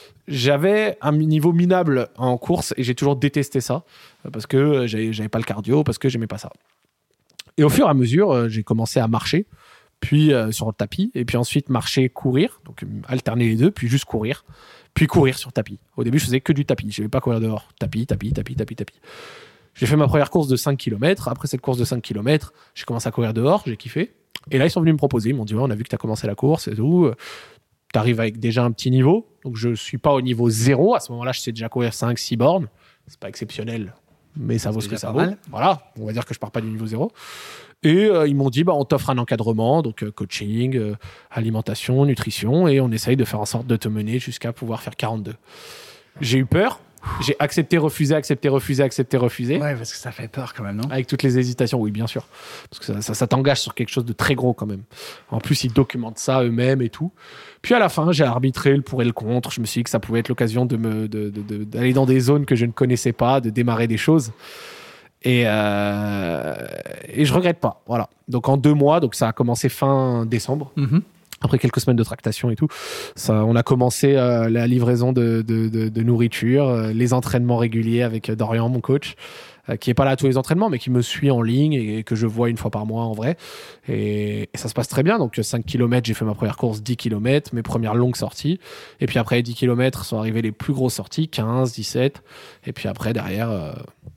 J'avais un niveau minable en course et j'ai toujours détesté ça parce que j'avais, j'avais pas le cardio, parce que j'aimais pas ça. Et au fur et à mesure, euh, j'ai commencé à marcher, puis euh, sur le tapis, et puis ensuite marcher, courir, donc alterner les deux, puis juste courir, puis courir sur tapis. Au début, je faisais que du tapis. Je ne vais pas courir dehors. Tapis, tapis, tapis, tapis, tapis. J'ai fait ma première course de cinq kilomètres. Après cette course de cinq kilomètres, j'ai commencé à courir dehors, j'ai kiffé. Et là, ils sont venus me proposer. Ils m'ont dit, ouais, on a vu que tu as commencé la course et tout. Tu arrives avec déjà un petit niveau. Donc, je ne suis pas au niveau zéro. À ce moment-là, je sais déjà courir cinq six bornes. C'est pas exceptionnel, mais ça vaut ce que ça vaut. Mal. Voilà, on va dire que je pars pas du niveau zéro. Et euh, ils m'ont dit, bah, on t'offre un encadrement, donc euh, coaching, euh, alimentation, nutrition, et on essaye de faire en sorte de te mener jusqu'à pouvoir faire quarante-deux. J'ai eu peur. J'ai accepté, refusé, accepté, refusé, accepté, refusé. Ouais, parce que ça fait peur quand même, non? Avec toutes les hésitations, oui, bien sûr. Parce que ça, ça, ça t'engage sur quelque chose de très gros quand même. En plus, ils documentent ça eux-mêmes et tout. Puis à la fin, j'ai arbitré le pour et le contre. Je me suis dit que ça pouvait être l'occasion de me, de, de, de, d'aller dans des zones que je ne connaissais pas, de démarrer des choses. Et, euh, et je regrette pas. Voilà. Donc en deux mois, donc ça a commencé fin décembre. Mm-hmm. Après quelques semaines de tractation et tout, ça, on a commencé euh, la livraison de, de, de, de nourriture, euh, les entraînements réguliers avec Dorian, mon coach, euh, qui est pas là à tous les entraînements, mais qui me suit en ligne et, et que je vois une fois par mois en vrai. Et, et ça se passe très bien. Donc cinq kilomètres, j'ai fait ma première course, dix kilomètres, mes premières longues sorties. Et puis après dix kilomètres sont arrivées les plus grosses sorties, quinze, dix-sept. Et puis après, derrière, euh,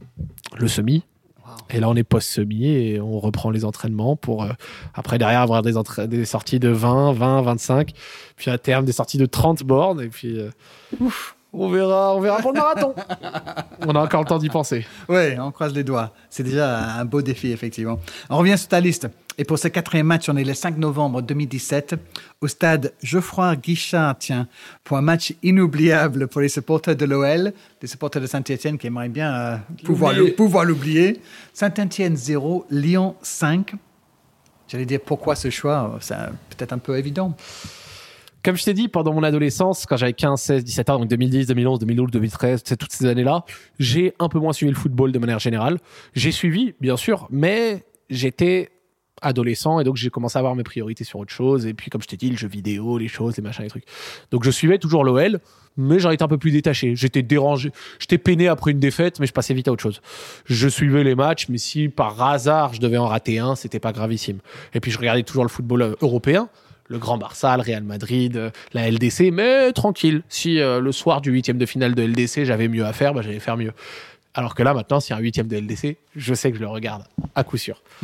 le semi. Et là, on est post-semi et on reprend les entraînements pour, euh, après, derrière, avoir des, entra- des sorties de vingt, vingt, vingt-cinq. Puis à terme, des sorties de trente bornes. Et puis, euh, ouf, on verra, on verra pour le marathon. On a encore le temps d'y penser. Oui, on croise les doigts. C'est déjà un beau défi, effectivement. On revient sur ta liste. Et pour ce quatrième match, on est le cinq novembre deux mille dix-sept au stade Geoffroy Guichard, tiens, pour un match inoubliable pour les supporters de l'O L, les supporters de Saint-Étienne qui aimeraient bien euh, pouvoir, le, pouvoir l'oublier. Saint-Étienne zéro, Lyon cinq. J'allais dire pourquoi ce choix, c'est peut-être un peu évident. Comme je t'ai dit, pendant mon adolescence, quand j'avais quinze, seize, dix-sept ans, donc deux mille dix, deux mille onze, deux mille douze, deux mille treize, c'est toutes ces années-là, j'ai un peu moins suivi le football de manière générale. J'ai suivi, bien sûr, mais j'étais adolescent et donc j'ai commencé à avoir mes priorités sur autre chose. Et puis, comme je t'ai dit, le jeu vidéo, les choses, les machins, les trucs. Donc, je suivais toujours l'O L, mais j'en étais un peu plus détaché. J'étais dérangé, j'étais peiné après une défaite, mais je passais vite à autre chose. Je suivais les matchs, mais si par hasard je devais en rater un, c'était pas gravissime. Et puis, je regardais toujours le football européen. Le Grand Barça, le Real Madrid, euh, la L D C, mais tranquille. Si euh, le soir du huitième de finale de L D C, j'avais mieux à faire, bah, j'allais faire mieux. Alors que là, maintenant, s'il y a un huitième de L D C, je sais que je le regarde à coup sûr. Mm-hmm.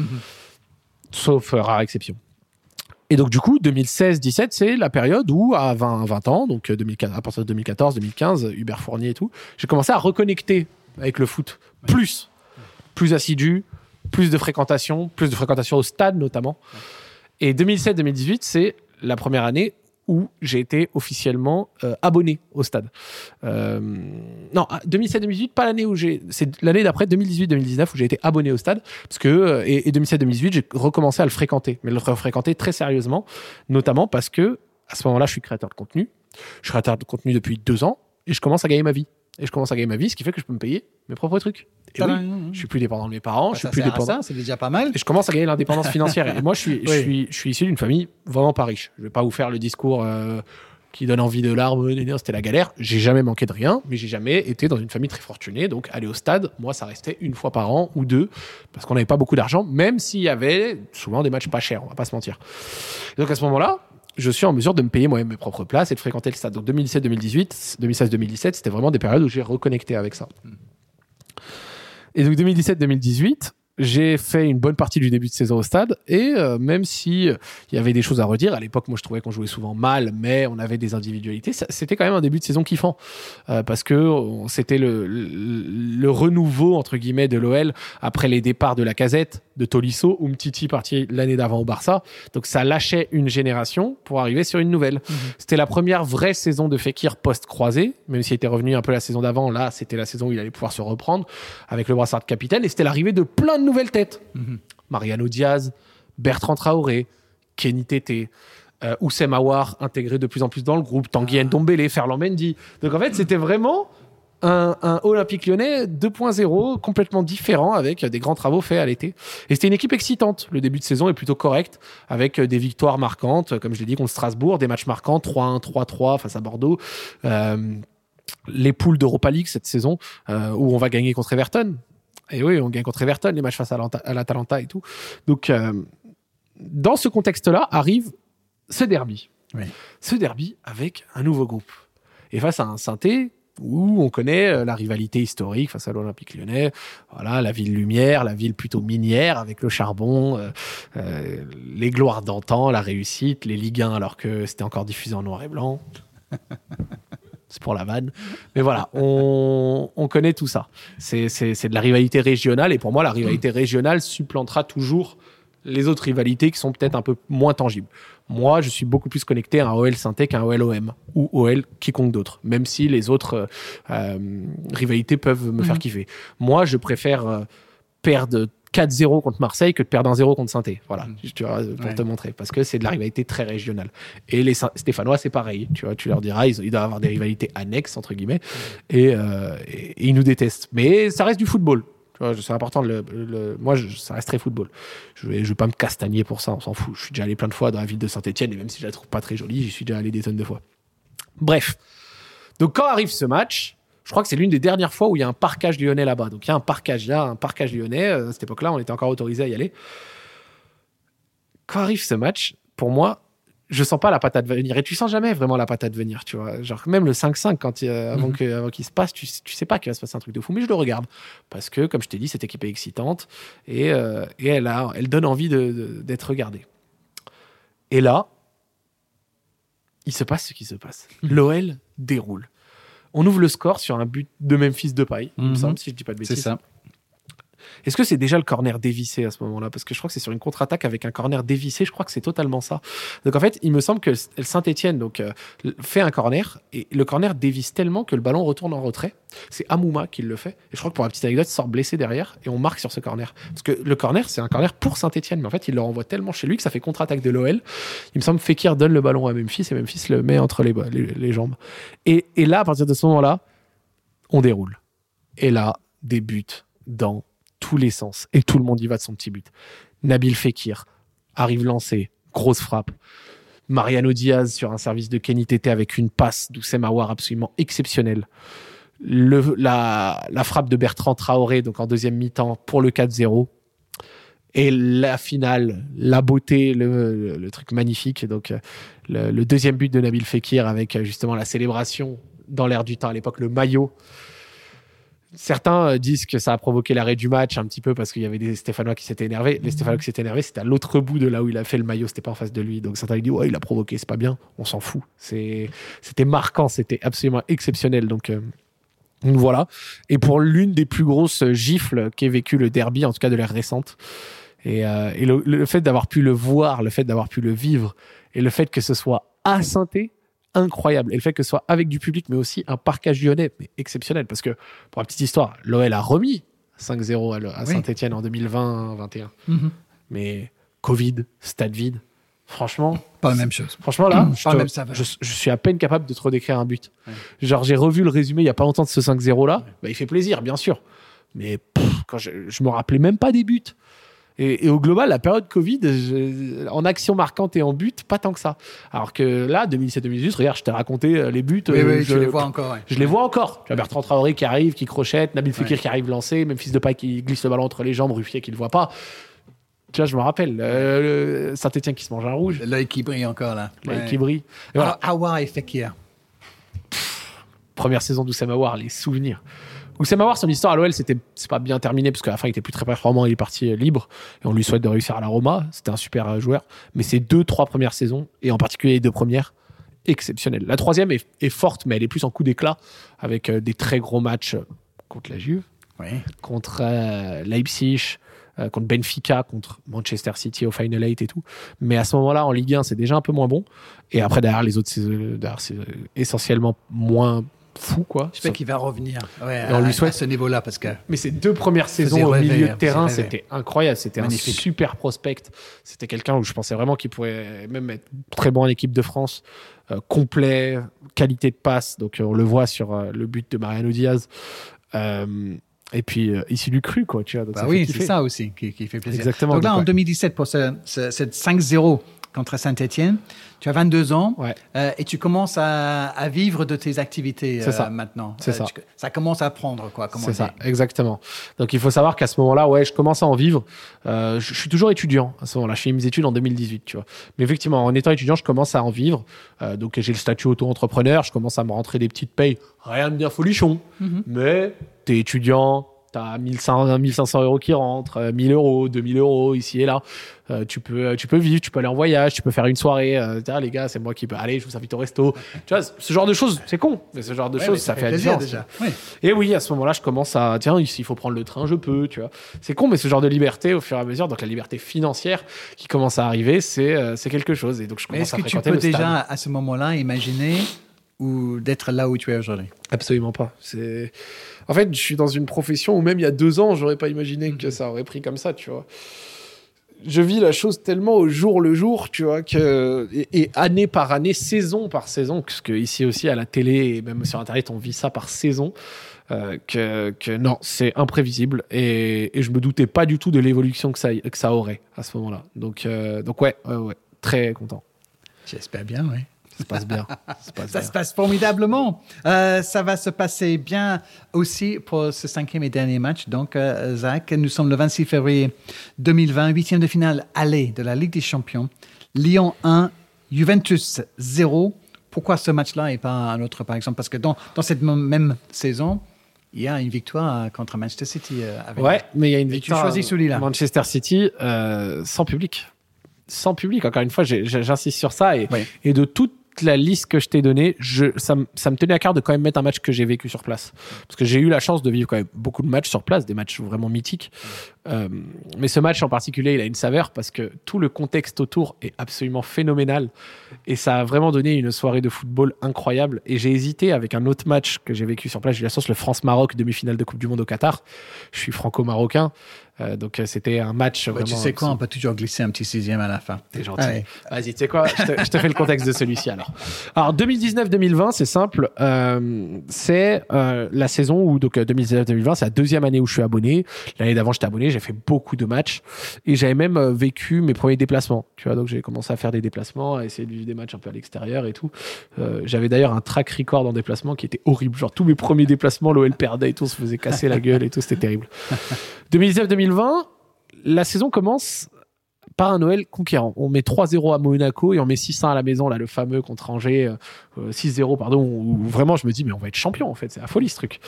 Sauf euh, rare exception. Et donc, du coup, deux mille seize dix-sept, c'est la période où, à vingt, vingt ans, donc deux mille quatorze, à partir de deux mille quatorze deux mille quinze, Hubert Fournier et tout, j'ai commencé à reconnecter avec le foot. Ouais. Plus. Plus assidu, plus de fréquentation, plus de fréquentation au stade, notamment. Ouais. Et deux mille sept deux mille dix-huit, c'est la première année où j'ai été officiellement euh, abonné au stade. Euh, non, deux mille sept deux mille dix-huit, pas l'année où j'ai... C'est l'année d'après, deux mille dix-huit deux mille dix-neuf, où j'ai été abonné au stade. Parce que, et, et deux mille sept deux mille dix-huit, j'ai recommencé à le fréquenter. Mais le fréquenter très sérieusement, notamment parce que, à ce moment-là, je suis créateur de contenu. Je suis créateur de contenu depuis deux ans et je commence à gagner ma vie. Et je commence à gagner ma vie, ce qui fait que je peux me payer mes propres trucs. Et oui, je suis plus dépendant de mes parents, bah, je suis plus dépendant. Ça, c'est déjà pas mal. Et je commence à gagner l'indépendance financière. Et moi, je suis, oui. je suis, je suis issu d'une famille vraiment pas riche. Je vais pas vous faire le discours euh, qui donne envie de l'arbre. C'était la galère. J'ai jamais manqué de rien, mais j'ai jamais été dans une famille très fortunée. Donc, aller au stade, moi, ça restait une fois par an ou deux, parce qu'on n'avait pas beaucoup d'argent, même s'il y avait souvent des matchs pas chers. On va pas se mentir. Et donc, à ce moment-là, je suis en mesure de me payer moi-même mes propres places et de fréquenter le stade. Donc deux mille dix-sept deux mille dix-huit, deux mille seize deux mille dix-sept, c'était vraiment des périodes où j'ai reconnecté avec ça. Et donc deux mille dix-sept deux mille dix-huit, j'ai fait une bonne partie du début de saison au stade et euh, même si euh, il y avait des choses à redire, à l'époque, moi je trouvais qu'on jouait souvent mal, mais on avait des individualités, ça, c'était quand même un début de saison kiffant euh, parce que on, c'était le, le, le renouveau entre guillemets de l'O L après les départs de Lacazette, de Tolisso, Umtiti parti l'année d'avant au Barça. Donc ça lâchait une génération pour arriver sur une nouvelle. Mmh. C'était la première vraie saison de Fekir post-croisé, même s'il était revenu un peu la saison d'avant. Là, c'était la saison où il allait pouvoir se reprendre avec le brassard de capitaine et c'était l'arrivée de plein de nouvelles têtes. Mmh. Mariano Diaz, Bertrand Traoré, Kenny Tété, euh, Oussem Aouar intégré de plus en plus dans le groupe, Tanguy Ndombele, Ferland Mendy. Donc en fait, c'était vraiment un, un Olympique Lyonnais deux point zéro complètement différent avec des grands travaux faits à l'été. Et c'était une équipe excitante. Le début de saison est plutôt correct avec des victoires marquantes, comme je l'ai dit, contre Strasbourg, des matchs marquants, trois un, trois trois face à Bordeaux. Euh, les poules d'Europa League cette saison euh, où on va gagner contre Everton. Et oui, on gagne contre Everton, les matchs face à, à l'Atalanta et tout. Donc, euh, dans ce contexte-là, arrive ce derby. Oui. Ce derby avec un nouveau groupe. Et face à un Saint-Étienne où on connaît la rivalité historique face à l'Olympique Lyonnais. Voilà, la ville lumière, la ville plutôt minière avec le charbon, euh, euh, les gloires d'antan, la réussite, les Ligue un alors que c'était encore diffusé en noir et blanc. C'est pour la vanne. Mais voilà, on, on connaît tout ça. C'est, c'est, c'est de la rivalité régionale et pour moi, la rivalité régionale supplantera toujours les autres rivalités qui sont peut-être un peu moins tangibles. Moi, je suis beaucoup plus connecté à un O L Saint-Étienne qu'à un O L O M ou O L quiconque d'autre, même si les autres euh, rivalités peuvent me mmh. faire kiffer. Moi, je préfère euh, perdre quatre zéro contre Marseille que de perdre un zéro contre Saint-Étienne. Voilà, mmh. tu vois, pour ouais. te montrer. Parce que c'est de la rivalité très régionale. Et les Stéphanois, c'est pareil. Tu vois, tu leur diras, ils, ils doivent avoir des rivalités annexes, entre guillemets, mmh. et, euh, et, et ils nous détestent. Mais ça reste du football. Tu vois, c'est important. Le, le, moi, je, ça reste très football. Je vais, je vais pas me castagner pour ça. On s'en fout. Je suis déjà allé plein de fois dans la ville de Saint-Étienne et même si je la trouve pas très jolie, j'y suis déjà allé des tonnes de fois. Bref. Donc, quand arrive ce match, je crois que c'est l'une des dernières fois où il y a un parquage lyonnais là-bas. Donc, il y a un parquage là, un parquage lyonnais. À cette époque-là, on était encore autorisé à y aller. Quand arrive ce match, pour moi, je sens pas la patate venir. Et tu sens jamais vraiment la patate venir, tu vois. Genre, même le cinq cinq, quand il, euh, avant, mm-hmm. que, avant qu'il se passe, tu, tu sais pas qu'il va se passer un truc de fou. Mais je le regarde. Parce que, comme je t'ai dit, cette équipe est excitante. Et, euh, et elle, a, elle donne envie de, de, d'être regardée. Et là, il se passe ce qui se passe. Mm-hmm. L'O L déroule. On ouvre le score sur un but de Memphis Depay, mm-hmm. il me semble, si je dis pas de bêtises. C'est ça. Est-ce que c'est déjà le corner dévissé à ce moment-là ? Parce que je crois que c'est sur une contre-attaque avec un corner dévissé. Je crois que c'est totalement ça. Donc en fait, il me semble que Saint-Étienne donc, euh, fait un corner et le corner dévisse tellement que le ballon retourne en retrait. C'est Amouma qui le fait. Et je crois que pour la petite anecdote, il sort blessé derrière et on marque sur ce corner. Parce que le corner, c'est un corner pour Saint-Étienne. Mais en fait, il le renvoie tellement chez lui que ça fait contre-attaque de l'O L. Il me semble que Fekir donne le ballon à Memphis et Memphis le met entre les, les, les jambes. Et, et là, à partir de ce moment-là, on déroule. Et là, des buts dans tous les sens. Et tout le monde y va de son petit but. Nabil Fekir arrive lancé. Grosse frappe. Mariano Diaz sur un service de Kenny Tété avec une passe d'Oussem Aouar absolument exceptionnelle. Le, la, la frappe de Bertrand Traoré donc en deuxième mi-temps pour le quatre zéro. Et la finale, la beauté, le, le, le truc magnifique. Donc, le, le deuxième but de Nabil Fekir avec justement la célébration dans l'air du temps à l'époque, le maillot. Certains disent que ça a provoqué l'arrêt du match un petit peu parce qu'il y avait des Stéphanois qui s'étaient énervés. Les Stéphanois qui s'étaient énervés, c'était à l'autre bout de là où il a fait le maillot, c'était pas en face de lui. Donc certains disent ouais, il a provoqué, c'est pas bien. On s'en fout. C'est, c'était marquant, c'était absolument exceptionnel. Donc, euh, donc voilà. Et pour l'une des plus grosses gifles qu'ait vécu le derby, en tout cas de l'ère récente, et, euh, et le, le fait d'avoir pu le voir, le fait d'avoir pu le vivre, et le fait que ce soit à Saint-Étienne, incroyable. Et le fait que ce soit avec du public, mais aussi un parquage lyonnais, mais exceptionnel. Parce que, pour la petite histoire, l'O L a remis cinq zéro à, à oui. Saint-Étienne en deux mille vingt vingt et un. Mm-hmm. Mais Covid, stade vide, franchement... Pas la même chose. Franchement, là, mmh, je, te, même je, je suis à peine capable de te redécrire un but. Ouais. Genre, j'ai revu le résumé il n'y a pas longtemps de ce cinq zéro là. Ouais. Bah, il fait plaisir, bien sûr. Mais pff, quand je, je me rappelais même pas des buts. Et, et au global, la période Covid, je, en action marquante et en but, pas tant que ça. Alors que là, deux mille dix-sept deux mille dix-huit, regarde, je t'ai raconté les buts. Oui, euh, oui, je tu les vois encore. Ouais. Je les vois encore. Tu as Bertrand Traoré qui arrive, qui crochette, Nabil Fekir ouais. qui arrive lancé, Memphis Depay qui glisse le ballon entre les jambes, Ruffier qui le voit pas. Tu vois, je me rappelle. Euh, Saint-Étienne qui se mange un rouge. L'œil qui brille encore, là. L'œil ouais. qui brille. Et voilà. Aouar et Fekir. Pff, première saison d'Oussem Aouar, les souvenirs. Oussem Aouar, son histoire à l'O L, c'était, c'est pas bien terminé parce qu'à la fin, il était plus très performant, il est parti libre et on lui souhaite de réussir à la Roma. C'était un super joueur. Mais ces deux, trois premières saisons, et en particulier les deux premières, exceptionnelles. La troisième est, est forte, mais elle est plus en coup d'éclat avec euh, des très gros matchs contre la Juve, oui. contre euh, Leipzig, euh, contre Benfica, contre Manchester City au Final Eight et tout. Mais à ce moment-là, en Ligue un, c'est déjà un peu moins bon. Et après, derrière, les autres, c'est, derrière, c'est essentiellement moins fou, quoi. J'espère qu'il va revenir ouais, et on à, lui souhaite à ce niveau-là parce que mais ces deux premières saisons au rêver, milieu de terrain c'était incroyable, c'était magnifique. Un super prospect, c'était quelqu'un où je pensais vraiment qu'il pourrait même être très bon en équipe de France, euh, complet, qualité de passe, donc euh, on le voit sur euh, le but de Mariano Diaz euh, et puis euh, ici du cru, quoi, tu vois. Donc bah ça oui, c'est ça aussi qui, qui fait plaisir. Exactement. Donc là, donc, en ouais. deux mille dix-sept, pour ce, ce, cette cinq zéro contre Saint-Étienne, tu as vingt-deux ans ouais. euh, et tu commences à, à vivre de tes activités c'est euh, ça. maintenant. C'est euh, ça. Tu, ça commence à prendre, quoi. C'est ça, exactement. Donc il faut savoir qu'à ce moment-là, ouais, je commence à en vivre. Euh, je, je suis toujours étudiant à ce moment-là. Je fais mes études en deux mille dix-huit, tu vois. Mais effectivement, en étant étudiant, je commence à en vivre. Euh, donc j'ai le statut auto-entrepreneur. Je commence à me rentrer des petites payes. Rien de bien folichon. Mm-hmm. Mais t'es étudiant. t'as mille cinq cents euros qui rentrent, euh, mille euros, deux mille euros ici et là. Euh, tu peux, tu peux vivre, tu peux aller en voyage, tu peux faire une soirée. Euh, les gars, c'est moi qui peux aller, je vous invite au resto. Tu vois, ce genre de choses, c'est con, mais ce genre de ouais, choses, ça, ça fait la différence. Déjà. Ouais. Et oui, à ce moment-là, je commence à, tiens, s'il faut prendre le train, je peux, tu vois. C'est con, mais ce genre de liberté, au fur et à mesure, donc la liberté financière qui commence à arriver, c'est, euh, c'est quelque chose. Et donc, je commence à fréquenter le stade. Est-ce que tu peux déjà, à ce moment-là, imaginer ou d'être là où tu es aujourd'hui? Absolument pas. C'est... En fait, je suis dans une profession où même il y a deux ans, j'aurais pas imaginé que ça aurait pris comme ça, tu vois. Je vis la chose tellement au jour le jour, tu vois, que et, et année par année, saison par saison, parce que ici aussi à la télé et même sur Internet, on vit ça par saison, euh, que, que non, c'est imprévisible et, et je me doutais pas du tout de l'évolution que ça, que ça aurait à ce moment-là. Donc, euh, donc ouais, ouais, ouais, très content. J'espère bien, oui. Ça se passe bien. Ça, se passe, ça bien. se passe formidablement. Euh, ça va se passer bien aussi pour ce cinquième et dernier match. Donc, euh, Zach, nous sommes le vingt-six février deux mille vingt, huitième de finale aller de la Ligue des Champions. Lyon un, Juventus zéro. Pourquoi ce match-là et pas un autre, par exemple? Parce que dans, dans cette même saison, il y a une victoire contre Manchester City. Euh, avec ouais, mais il y a une victoire. Tu choisis celui-là. Manchester City euh, sans public. Sans public, encore une fois, j'ai, j'insiste sur ça. Et, ouais. et de toute la liste que je t'ai donnée, je, ça, ça me tenait à cœur de quand même mettre un match que j'ai vécu sur place. Parce que j'ai eu la chance de vivre quand même beaucoup de matchs sur place, des matchs vraiment mythiques. Euh, mais ce match en particulier, il a une saveur parce que tout le contexte autour est absolument phénoménal. Et ça a vraiment donné une soirée de football incroyable. Et j'ai hésité avec un autre match que j'ai vécu sur place. J'ai eu la chance, le France-Maroc, demi-finale de Coupe du Monde au Qatar. Je suis franco-marocain. Euh, donc, euh, c'était un match ouais, vraiment... Tu sais quoi, on peut toujours glisser un petit sixième à la fin. T'es gentil. Allez. Vas-y, tu sais quoi, je te, je te fais le contexte de celui-ci alors. Alors, deux mille dix-neuf deux mille vingt, c'est simple. Euh, c'est euh, la saison où, donc deux mille dix-neuf deux mille vingt, c'est la deuxième année où je suis abonné. L'année d'avant, j'étais abonné, j'ai fait beaucoup de matchs. Et j'avais même euh, vécu mes premiers déplacements. Tu vois, donc j'ai commencé à faire des déplacements, à essayer de vivre des matchs un peu à l'extérieur et tout. Euh, j'avais d'ailleurs un track record en déplacement qui était horrible. Genre, tous mes premiers déplacements, l'O L perdait et tout, on se faisait casser la gueule et tout, c'était terrible. deux mille dix-neuf deux mille vingt, la saison commence par un Noël conquérant. On met trois zéro à Monaco et on met six un à la maison, là, le fameux contre Angers, euh, six zéro, pardon, où vraiment je me dis, mais on va être champion en fait, c'est la folie ce truc.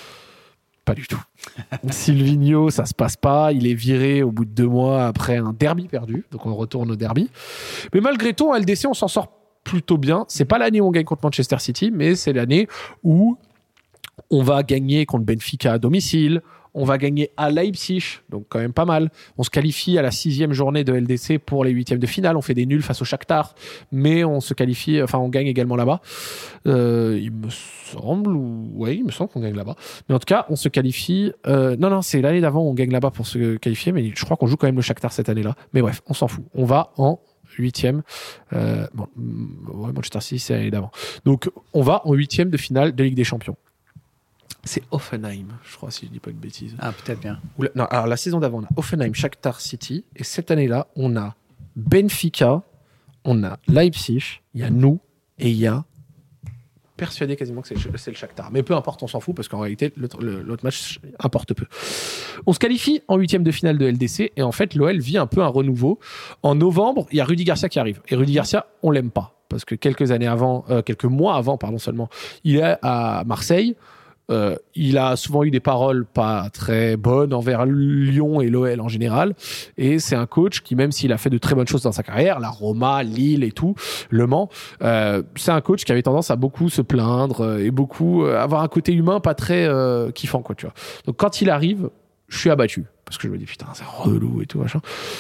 Pas du tout. Silvinho, ça se passe pas, il est viré au bout de deux mois après un derby perdu, donc on retourne au derby. Mais malgré tout, en L D C, on s'en sort plutôt bien. C'est pas l'année où on gagne contre Manchester City, mais c'est l'année où on va gagner contre Benfica à domicile. On va gagner à Leipzig, donc quand même pas mal. On se qualifie à la sixième journée de L D C pour les huitièmes de finale. On fait des nuls face au Shakhtar, mais on se qualifie, enfin on gagne également là-bas. Euh, il me semble, ou ouais, il me semble qu'on gagne là-bas. Mais en tout cas, on se qualifie. Euh, non, non, c'est l'année d'avant on gagne là-bas pour se qualifier, mais je crois qu'on joue quand même le Shakhtar cette année-là. Mais bref, on s'en fout. On va en huitième. Euh, bon, ouais, Manchester City c'est l'année d'avant. Donc on va en huitième de finale de Ligue des Champions. C'est Hoffenheim, je crois, si je dis pas de bêtises. Ah, peut-être bien. La, non, alors la saison d'avant, on a Hoffenheim, Shakhtar City. Et cette année-là, on a Benfica, on a Leipzig, il y a nous, et il y a... Persuadé quasiment que c'est, c'est le Shakhtar. Mais peu importe, on s'en fout, parce qu'en réalité, l'autre, l'autre match importe peu. On se qualifie en huitième de finale de L D C, et en fait, l'O L vit un peu un renouveau. En novembre, il y a Rudy Garcia qui arrive. Et Rudy Garcia, on l'aime pas. Parce que quelques années avant, euh, quelques mois avant, pardon seulement, il est à Marseille. Euh, il a souvent eu des paroles pas très bonnes envers Lyon et l'O L en général, et c'est un coach qui, même s'il a fait de très bonnes choses dans sa carrière, la Roma, Lille et tout, Le Mans, euh, c'est un coach qui avait tendance à beaucoup se plaindre euh, et beaucoup euh, avoir un côté humain pas très euh, kiffant, quoi, tu vois. Donc quand il arrive, je suis abattu parce que je me dis putain, c'est relou et tout machin.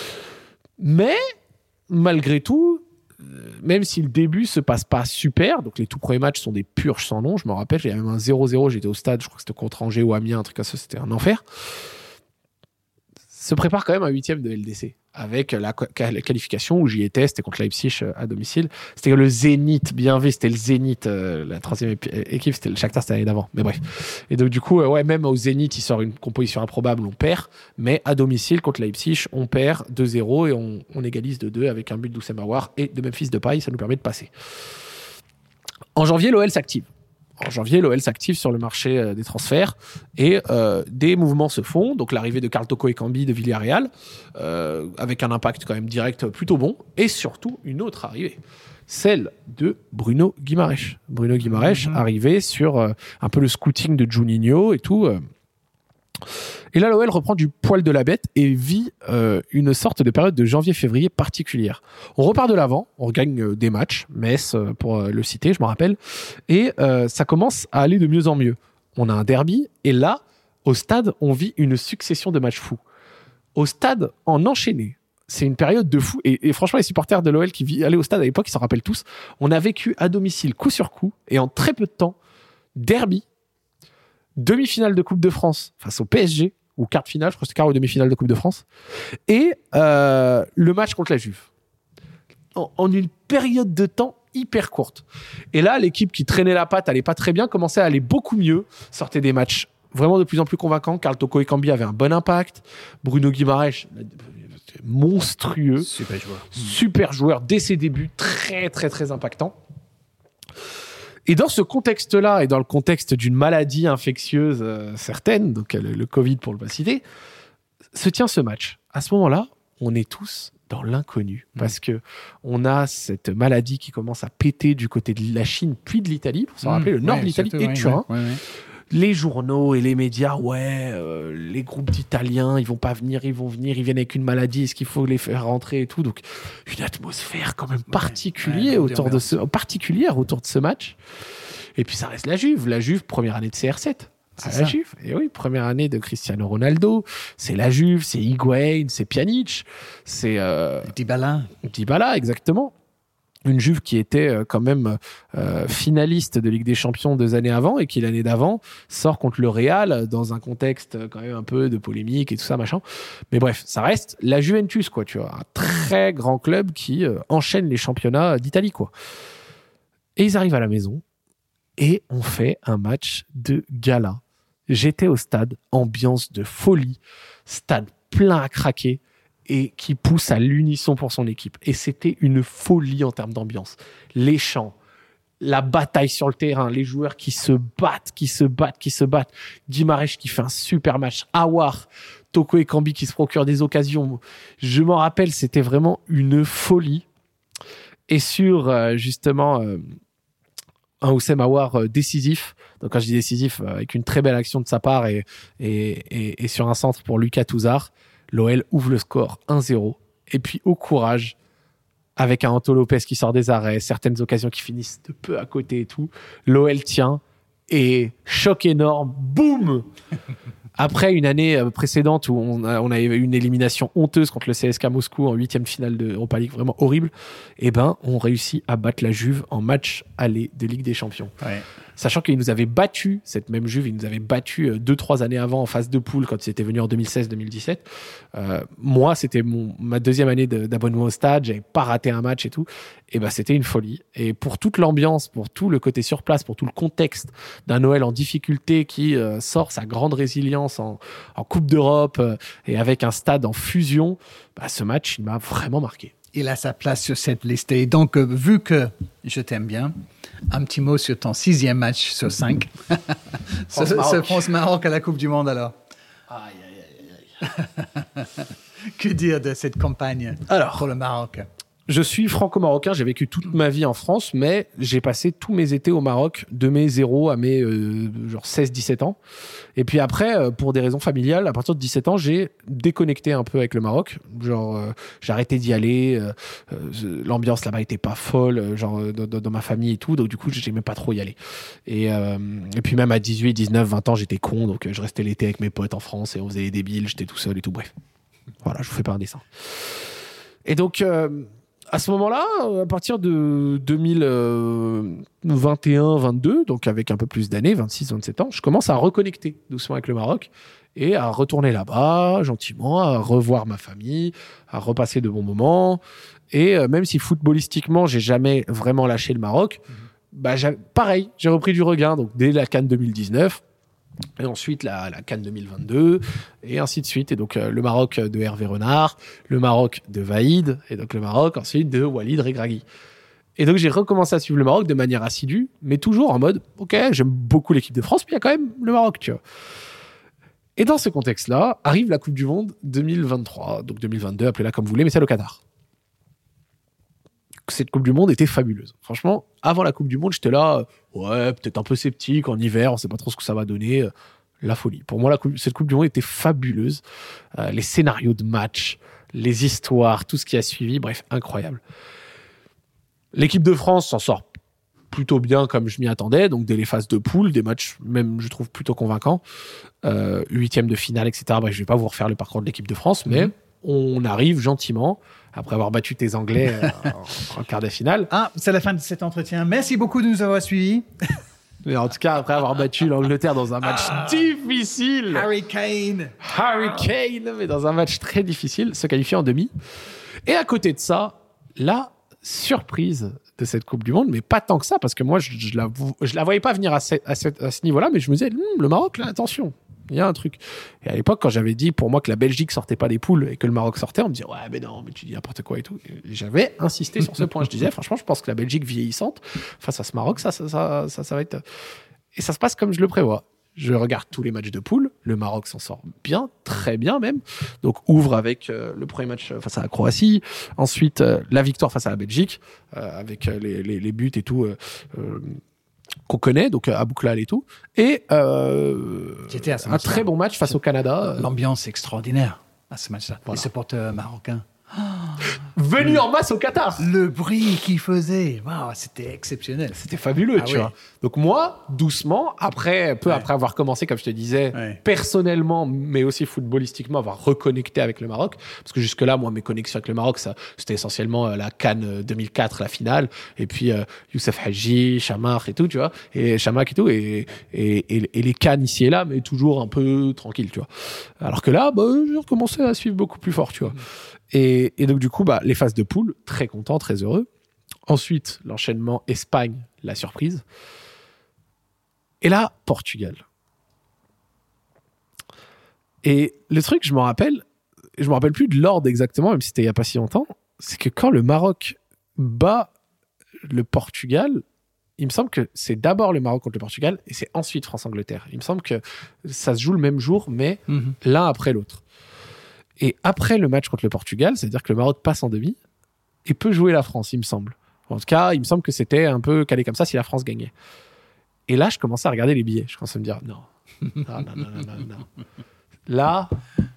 Mais malgré tout, même si le début se passe pas super, donc les tout premiers matchs sont des purges sans nom, je me rappelle, il y avait même un zéro zéro, j'étais au stade, je crois que c'était contre Angers ou Amiens, un truc comme ça, c'était un enfer. Se prépare quand même un huitième de L D C, avec la, la qualification où j'y étais, c'était contre Leipzig à domicile. C'était le Zénith, bien vu, c'était le Zénith, euh, la troisième équipe, c'était le Shakhtar, c'était l'année d'avant, mais bref. Et donc du coup, euh, ouais, même au Zénith, il sort une composition improbable, on perd, mais à domicile contre Leipzig, on perd deux zéro et on, on égalise de deux avec un but d'Oussem Aouar et de Memphis Depay, ça nous permet de passer. En janvier, l'O L s'active. En janvier, l'O L s'active sur le marché euh, des transferts et euh, des mouvements se font. Donc l'arrivée de Karl Toko Ekambi de Villarreal, euh, avec un impact quand même direct plutôt bon, et surtout une autre arrivée, celle de Bruno Guimaraes. Bruno Guimaraes, mmh. arrivé sur euh, un peu le scouting de Juninho et tout. Euh, Et là, l'O L reprend du poil de la bête et vit euh, une sorte de période de janvier-février particulière. On repart de l'avant, on gagne euh, des matchs, Metz euh, pour euh, le citer, je me rappelle, et euh, ça commence à aller de mieux en mieux. On a un derby, et là, au stade, on vit une succession de matchs fous. Au stade, en enchaîné, c'est une période de fou. Et, et franchement, les supporters de l'O L qui allaient au stade à l'époque, ils s'en rappellent tous. On a vécu à domicile, coup sur coup, et en très peu de temps, derby, demi-finale de Coupe de France face au P S G, ou quart de finale, je crois que c'était quart ou demi-finale de Coupe de France, et euh, le match contre la Juve. En, en une période de temps hyper courte. Et là, l'équipe qui traînait la patte, allait pas très bien, commençait à aller beaucoup mieux, sortait des matchs vraiment de plus en plus convaincants. Carl Toko Ekambi avait un bon impact. Bruno Guimaraes, monstrueux. Super joueur. Super joueur dès ses débuts, très très très impactant. Et dans ce contexte-là, et dans le contexte d'une maladie infectieuse euh, certaine, donc le, le Covid pour le pas citer, se tient ce match. À ce moment-là, on est tous dans l'inconnu, mmh. parce que on a cette maladie qui commence à péter du côté de la Chine, puis de l'Italie, pour s'en mmh. rappeler, le nord ouais, de l'Italie et de ouais, Turin. Ouais, ouais, ouais. Les journaux et les médias, ouais, euh, les groupes d'Italiens, ils vont pas venir, ils vont venir, ils viennent avec une maladie, est-ce qu'il faut les faire rentrer et tout. Donc, une atmosphère quand même particulière, ouais, ouais, autour, de ce, particulière autour de ce match. Et puis, ça reste la Juve. La Juve, première année de C R sept. C'est ah, la Juve. Et oui, première année de Cristiano Ronaldo. C'est la Juve, c'est Higuaín, c'est Pjanic, c'est... Euh, Dybala. Dybala, exactement. Une Juve qui était euh, quand même euh, finaliste de Ligue des Champions deux années avant et qui l'année d'avant sort contre le Real dans un contexte quand même un peu de polémique et tout ça machin. Mais bref, ça reste la Juventus quoi, tu vois, un très grand club qui euh, enchaîne les championnats d'Italie quoi. Et ils arrivent à la maison et on fait un match de gala. J'étais au stade, ambiance de folie, stade plein à craquer. Et qui pousse à l'unisson pour son équipe. Et c'était une folie en termes d'ambiance. Les chants, la bataille sur le terrain, les joueurs qui se battent, qui se battent, qui se battent. Guimaraes qui fait un super match. Aouar, Toko Ekambi qui se procure des occasions. Je m'en rappelle, c'était vraiment une folie. Et sur, euh, justement, euh, un Houssem Aouar euh, décisif. Donc quand je dis décisif, euh, avec une très belle action de sa part et, et, et, et sur un centre pour Lucas Touzard, l'O L ouvre le score un zéro. Et puis, au courage, avec un Anto Lopez qui sort des arrêts, certaines occasions qui finissent de peu à côté et tout, l'O L tient et choc énorme, boum. Après une année précédente où on, a, on avait eu une élimination honteuse contre le C S K Moscou en huitième finale de Europa League, vraiment horrible, et ben on réussit à battre la Juve en match aller de Ligue des Champions. Ouais. Sachant qu'il nous avait battu, cette même Juve, il nous avait battu deux, trois années avant en phase de poule quand c'était venu en deux mille seize deux mille dix-sept. Euh, moi, c'était mon, ma deuxième année de, d'abonnement au stade, j'avais pas raté un match et tout. Et ben, c'était une folie. Et pour toute l'ambiance, pour tout le côté sur place, pour tout le contexte d'un Noël en difficulté qui euh, sort sa grande résilience en, en Coupe d'Europe euh, et avec un stade en fusion, bah, ce match, il m'a vraiment marqué. Il a sa place sur cette liste. Et donc, euh, vu que je t'aime bien, un petit mot sur ton sixième match sur cinq. ce, ce France-Maroc à la Coupe du Monde, alors. Aïe, aïe, aïe, aïe. Que dire de cette campagne alors, pour le Maroc ? Je suis franco-marocain, j'ai vécu toute ma vie en France, mais j'ai passé tous mes étés au Maroc, de mes zéro à mes euh, genre seize dix-sept ans. Et puis après, euh, pour des raisons familiales, à partir de dix-sept ans, j'ai déconnecté un peu avec le Maroc. Genre, euh, j'ai arrêté d'y aller, euh, euh, l'ambiance là-bas était pas folle, euh, genre euh, dans, dans ma famille et tout, donc du coup, j'aimais pas trop y aller. Et, euh, et puis même à dix-huit, dix-neuf, vingt ans, j'étais con, donc euh, je restais l'été avec mes potes en France et on faisait les débiles, j'étais tout seul et tout, bref. Voilà, je vous fais pas un dessin. Et donc... Euh, à ce moment-là, à partir de deux mille vingt et un vingt-deux, donc avec un peu plus d'années, vingt-six vingt-sept ans, je commence à reconnecter doucement avec le Maroc et à retourner là-bas gentiment, à revoir ma famille, à repasser de bons moments. Et euh, même si footballistiquement, j'ai jamais vraiment lâché le Maroc, mmh. bah, j'ai, pareil, j'ai repris du regain. Donc dès la CAN deux mille dix-neuf, et ensuite la, la CAN deux mille vingt-deux, et ainsi de suite. Et donc euh, le Maroc de Hervé Renard, le Maroc de Vaïd, et donc le Maroc ensuite de Walid Regragui. Et donc j'ai recommencé à suivre le Maroc de manière assidue, mais toujours en mode, ok, j'aime beaucoup l'équipe de France, mais il y a quand même le Maroc, tu vois. Et dans ce contexte-là, arrive la Coupe du Monde deux mille vingt-trois, donc deux mille vingt-deux, appelez-la comme vous voulez, mais c'est le Qatar. Cette Coupe du Monde était fabuleuse. Franchement, avant la Coupe du Monde, j'étais là, ouais, peut-être un peu sceptique en hiver, on sait pas trop ce que ça va donner. la folie. Pour moi, la coupe, cette Coupe du Monde était fabuleuse. Euh, les scénarios de match, les histoires, tout ce qui a suivi, bref, incroyable. L'équipe de France s'en sort plutôt bien comme je m'y attendais, donc dès les phases de poule, des matchs même, je trouve, plutôt convaincants. Euh, huitième de finale, et cetera. Bref, je ne vais pas vous refaire le parcours de l'équipe de France, mais mmh. on arrive gentiment, après avoir battu tes Anglais euh, en, en quart de finale. Ah, c'est la fin de cet entretien. Merci beaucoup de nous avoir suivis. Mais en tout cas, après avoir battu l'Angleterre dans un match ah, difficile. Harry Kane. Harry Kane, mais dans un match très difficile, se qualifier en demi. Et à côté de ça, la surprise de cette Coupe du Monde, mais pas tant que ça, parce que moi, je, je, la, je la voyais pas venir à ce, à ce, à ce niveau-là, mais je me disais, hm, le Maroc, là, attention. Il y a un truc. Et à l'époque, quand j'avais dit pour moi que la Belgique sortait pas des poules et que le Maroc sortait, on me disait ouais, mais non, mais tu dis n'importe quoi et tout. Et j'avais insisté sur ce point. Je disais franchement, je pense que la Belgique vieillissante face à ce Maroc, ça, ça, ça, ça, ça va être. Et ça se passe comme je le prévois. Je regarde tous les matchs de poule. Le Maroc s'en sort bien, très bien même. Donc ouvre avec euh, le premier match face à la Croatie. Ensuite, euh, la victoire face à la Belgique euh, avec euh, les, les, les buts et tout. Euh, euh, qu'on connaît, donc à Bouklal et tout, et euh, un très bon match face au Canada. L'ambiance extraordinaire à ce match-là. Voilà. Les supporters marocains. Oh. Venus en masse au Qatar. Le bruit qu'ils faisaient, wow, c'était exceptionnel. C'était fabuleux, ah, tu oui. vois. Donc moi, doucement, après, peu ouais. après avoir commencé, comme je te disais, ouais. personnellement, mais aussi footballistiquement, avoir reconnecté avec le Maroc, parce que jusque-là, moi, mes connexions avec le Maroc, ça, c'était essentiellement euh, la CAN deux mille quatre, la finale, et puis euh, Youssef Hadji, Chamar et tout, tu vois, et Chamak et tout, et, et, et, et les CAN ici et là, mais toujours un peu tranquille, tu vois. Alors que là, bah, j'ai recommencé à suivre beaucoup plus fort, tu vois. Mmh. Et, et donc, du coup, bah, les phases de poule, très content, très heureux. Ensuite, l'enchaînement Espagne, la surprise. Et là, Portugal. Et le truc, je m'en rappelle, je me rappelle plus de l'ordre exactement, même si c'était il n'y a pas si longtemps, c'est que quand le Maroc bat le Portugal, il me semble que c'est d'abord le Maroc contre le Portugal et c'est ensuite France-Angleterre. Il me semble que ça se joue le même jour, mais mm-hmm. l'un après l'autre. Et après le match contre le Portugal, c'est-à-dire que le Maroc passe en demi et peut jouer la France, il me semble. En tout cas, il me semble que c'était un peu calé comme ça si la France gagnait. Et là, je commençais à regarder les billets. Je commençais à me dire, non, non, non, non, non, non, non. Là,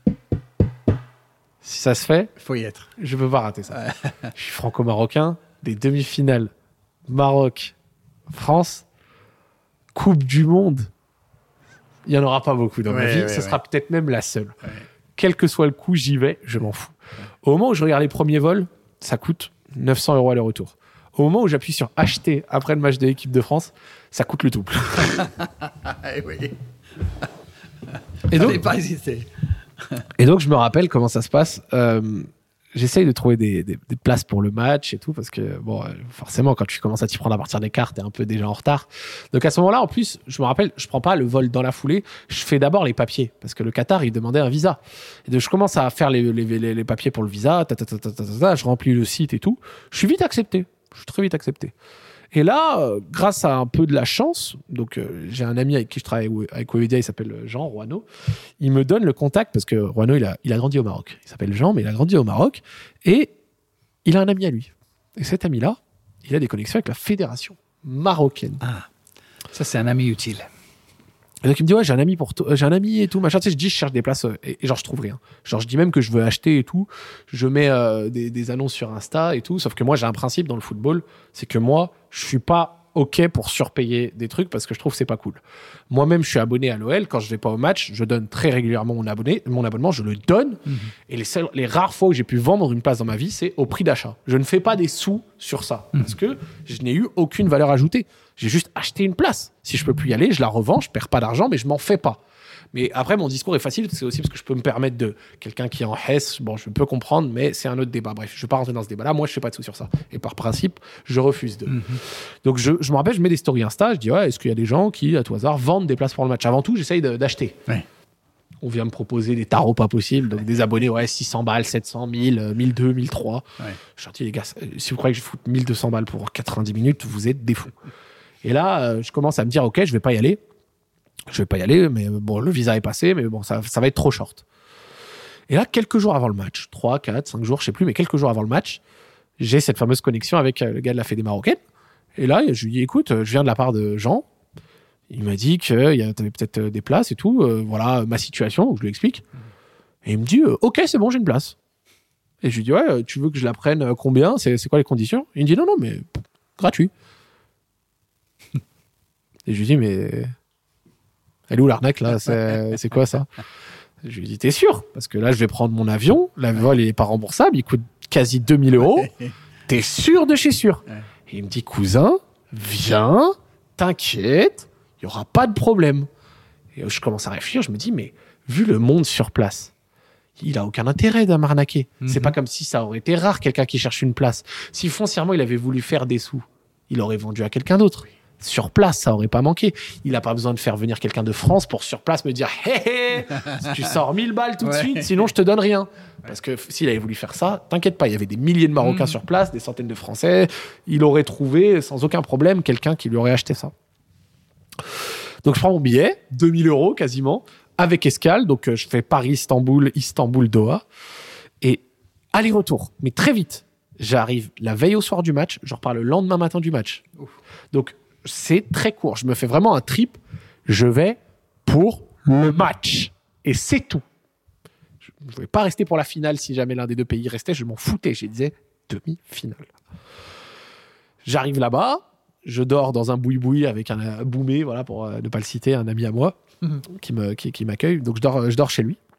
si ça se fait, faut y être. Je ne peux pas rater ça. Je suis franco-marocain, des demi-finales Maroc, France, Coupe du Monde. Il n'y en aura pas beaucoup dans ouais, ma vie. Ouais, Ce ouais. sera peut-être même la seule. Ouais. Quel que soit le coût, j'y vais, je m'en fous. Ouais. Au moment où je regarde les premiers vols, ça coûte neuf cents euros aller-retour. Au moment où j'appuie sur acheter après le match de l'équipe de France, ça coûte le double. oui. Et donc, pas hésité. Et donc, je me rappelle comment ça se passe. Euh, j'essaye de trouver des, des, des places pour le match et tout, parce que, bon, forcément, quand tu commences à t'y prendre à partir des cartes, t'es un peu déjà en retard. Donc, à ce moment-là, en plus, je me rappelle, je prends pas le vol dans la foulée, je fais d'abord les papiers, parce que le Qatar, il demandait un visa. Et donc, je commence à faire les, les, les, les papiers pour le visa, ta, ta, ta, ta, ta, ta, ta, je remplis le site et tout. Je suis vite accepté. Je suis très vite accepté. Et là, euh, grâce à un peu de la chance, donc euh, j'ai un ami avec qui je travaille avec Webedia, il s'appelle Jean Rouaneau, il me donne le contact, parce que Rouaneau, il a, il a grandi au Maroc. Il s'appelle Jean, mais il a grandi au Maroc, et il a un ami à lui. Et cet ami-là, il a des connexions avec la fédération marocaine. Ah, ça c'est un ami utile. Et donc il me dit, ouais, j'ai un ami pour toi, j'ai un ami et tout, machin. Tu sais, je dis, je cherche des places, et, et genre, je trouve rien. Genre, je dis même que je veux acheter et tout. Je mets euh, des, des annonces sur Insta et tout. Sauf que moi, j'ai un principe dans le football, c'est que moi, je suis pas OK pour surpayer des trucs parce que je trouve que c'est pas cool. Moi-même, je suis abonné à l'O L. Quand je vais pas au match, je donne très régulièrement mon, abonné, mon abonnement, je le donne. Mmh. Et les, seules, les rares fois où j'ai pu vendre une place dans ma vie, c'est au prix d'achat. Je ne fais pas des sous sur ça mmh. parce que je n'ai eu aucune valeur ajoutée. J'ai juste acheté une place. Si je peux plus y aller, je la revends, je perds pas d'argent, mais je m'en fais pas. Mais après, mon discours est facile, c'est aussi parce que je peux me permettre de... Quelqu'un qui est en Hesse, bon, je peux comprendre, mais c'est un autre débat. Bref, je ne vais pas rentrer dans ce débat-là. Moi, je ne fais pas de sous sur ça. Et par principe, je refuse de... Mm-hmm. Donc, je, je me rappelle, je mets des stories Insta, je dis, ouais, est-ce qu'il y a des gens qui, à tout hasard, vendent des places pour le match ? Avant tout, j'essaye de, d'acheter. Ouais. On vient me proposer des tarots pas possibles, donc ouais. des abonnés, ouais, six cents balles, sept cents, mille, mille deux, mille trois. Ouais. Je suis dit, les gars, si vous croyez que je foute mille deux cents balles pour quatre-vingt-dix minutes, vous êtes des fous. Et là, euh, je commence à me dire, ok, je vais pas y aller. Je vais pas y aller, mais bon, le visa est passé, mais bon, ça, ça va être trop short. Et là, quelques jours avant le match, trois, quatre, cinq jours, je sais plus, mais quelques jours avant le match, j'ai cette fameuse connexion avec euh, le gars de la Fédé marocaine. Et là, je lui dis, écoute, je viens de la part de Jean. Il m'a dit qu'il y avait peut-être des places et tout. Euh, voilà ma situation, donc je lui explique. Et il me dit euh, ok, c'est bon, j'ai une place. Et je lui dis ouais, tu veux que je la prenne euh, combien, c'est, c'est quoi les conditions? Il me dit non, non, mais pff, gratuit. Et je lui dis mais elle est où l'arnaque là, c'est, c'est quoi ça? Je lui dis t'es sûr? Parce que là je vais prendre mon avion, l'avion il est pas remboursable, il coûte quasi deux mille euros. T'es sûr de chez sûr? Et il me dit cousin, viens, t'inquiète, il y aura pas de problème. Et je commence à réfléchir, je me dis mais vu le monde sur place, il a aucun intérêt de m'arnaquer. Mm-hmm. C'est pas comme si ça aurait été rare quelqu'un qui cherche une place. Si foncièrement il avait voulu faire des sous, il aurait vendu à quelqu'un d'autre. Sur place, ça aurait pas manqué. Il a pas besoin de faire venir quelqu'un de France pour sur place me dire hé hé, tu sors mille balles tout de ouais. suite, sinon je te donne rien. Parce que s'il avait voulu faire ça, t'inquiète pas, il y avait des milliers de Marocains mmh. sur place, des centaines de Français. Il aurait trouvé sans aucun problème quelqu'un qui lui aurait acheté ça. Donc je prends mon billet, deux mille euros quasiment, avec escale. Donc je fais Paris-Istanbul, Istanbul-Doha. Et aller-retour, mais très vite. J'arrive la veille au soir du match, je repars le lendemain matin du match. Ouf. Donc c'est très court. Je me fais vraiment un trip. Je vais pour le match. Et c'est tout. Je ne voulais pas rester pour la finale si jamais l'un des deux pays restait. Je m'en foutais. Je disais demi-finale. J'arrive là-bas. Je dors dans un boui-boui avec un euh, boumé, voilà, pour euh, ne pas le citer, un ami à moi mmh. qui, me, qui, qui m'accueille. Donc je dors, je dors chez lui.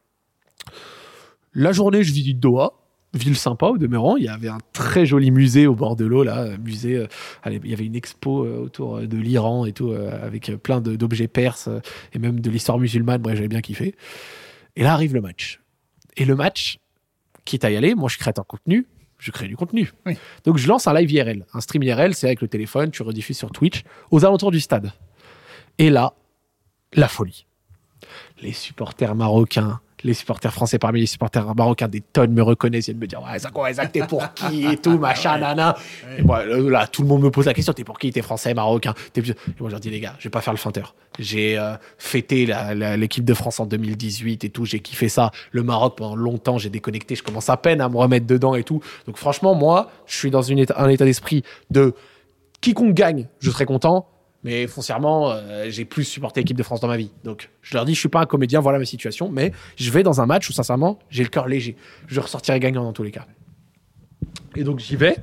La journée, je visite Doha. Ville sympa au demeurant, il y avait un très joli musée au bord de l'eau là, musée, euh, allez, il y avait une expo euh, autour de l'Iran et tout, euh, avec plein de, d'objets perses euh, et même de l'histoire musulmane, bref j'avais bien kiffé. Et là arrive le match. Et le match, quitte à y aller, moi je crée un contenu, je crée du contenu. Oui. Donc je lance un live I R L, un stream I R L, c'est avec le téléphone, tu rediffuses sur Twitch, aux alentours du stade. Et là, la folie. Les supporters marocains, les supporters français parmi les supporters marocains, des tonnes me reconnaissent, ils viennent me dire ouais, ça quoi, t'es pour qui et tout, machin, ouais. nana. Ouais. Et moi, là, tout le monde me pose la question, t'es pour qui? T'es français, marocain? T'es... Et moi, je leur dis, les gars, je vais pas faire le feinteur. J'ai euh, fêté la, la, l'équipe de France en deux mille dix-huit et tout, j'ai kiffé ça. Le Maroc, pendant longtemps, j'ai déconnecté, je commence à peine à me remettre dedans et tout. Donc, franchement, moi, je suis dans une état, un état d'esprit de quiconque gagne, je serai content. Mais foncièrement, euh, j'ai plus supporté l'équipe de France dans ma vie. Donc, je leur dis, je suis pas un comédien, voilà ma situation. Mais je vais dans un match où, sincèrement, j'ai le cœur léger. Je ressortirai gagnant dans tous les cas. Et donc, j'y vais.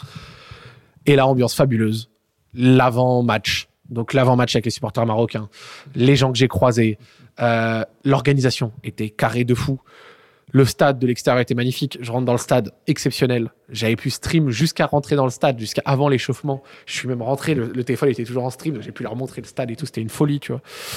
Et la ambiance fabuleuse. L'avant-match. Donc, l'avant-match avec les supporters marocains. Les gens que j'ai croisés. Euh, l'organisation était carrée de fou. Le stade de l'extérieur était magnifique. Je rentre dans le stade, exceptionnel. J'avais pu stream jusqu'à rentrer dans le stade, jusqu'à avant l'échauffement. Je suis même rentré, le, le téléphone était toujours en stream, donc j'ai pu leur montrer le stade et tout. C'était une folie, tu vois.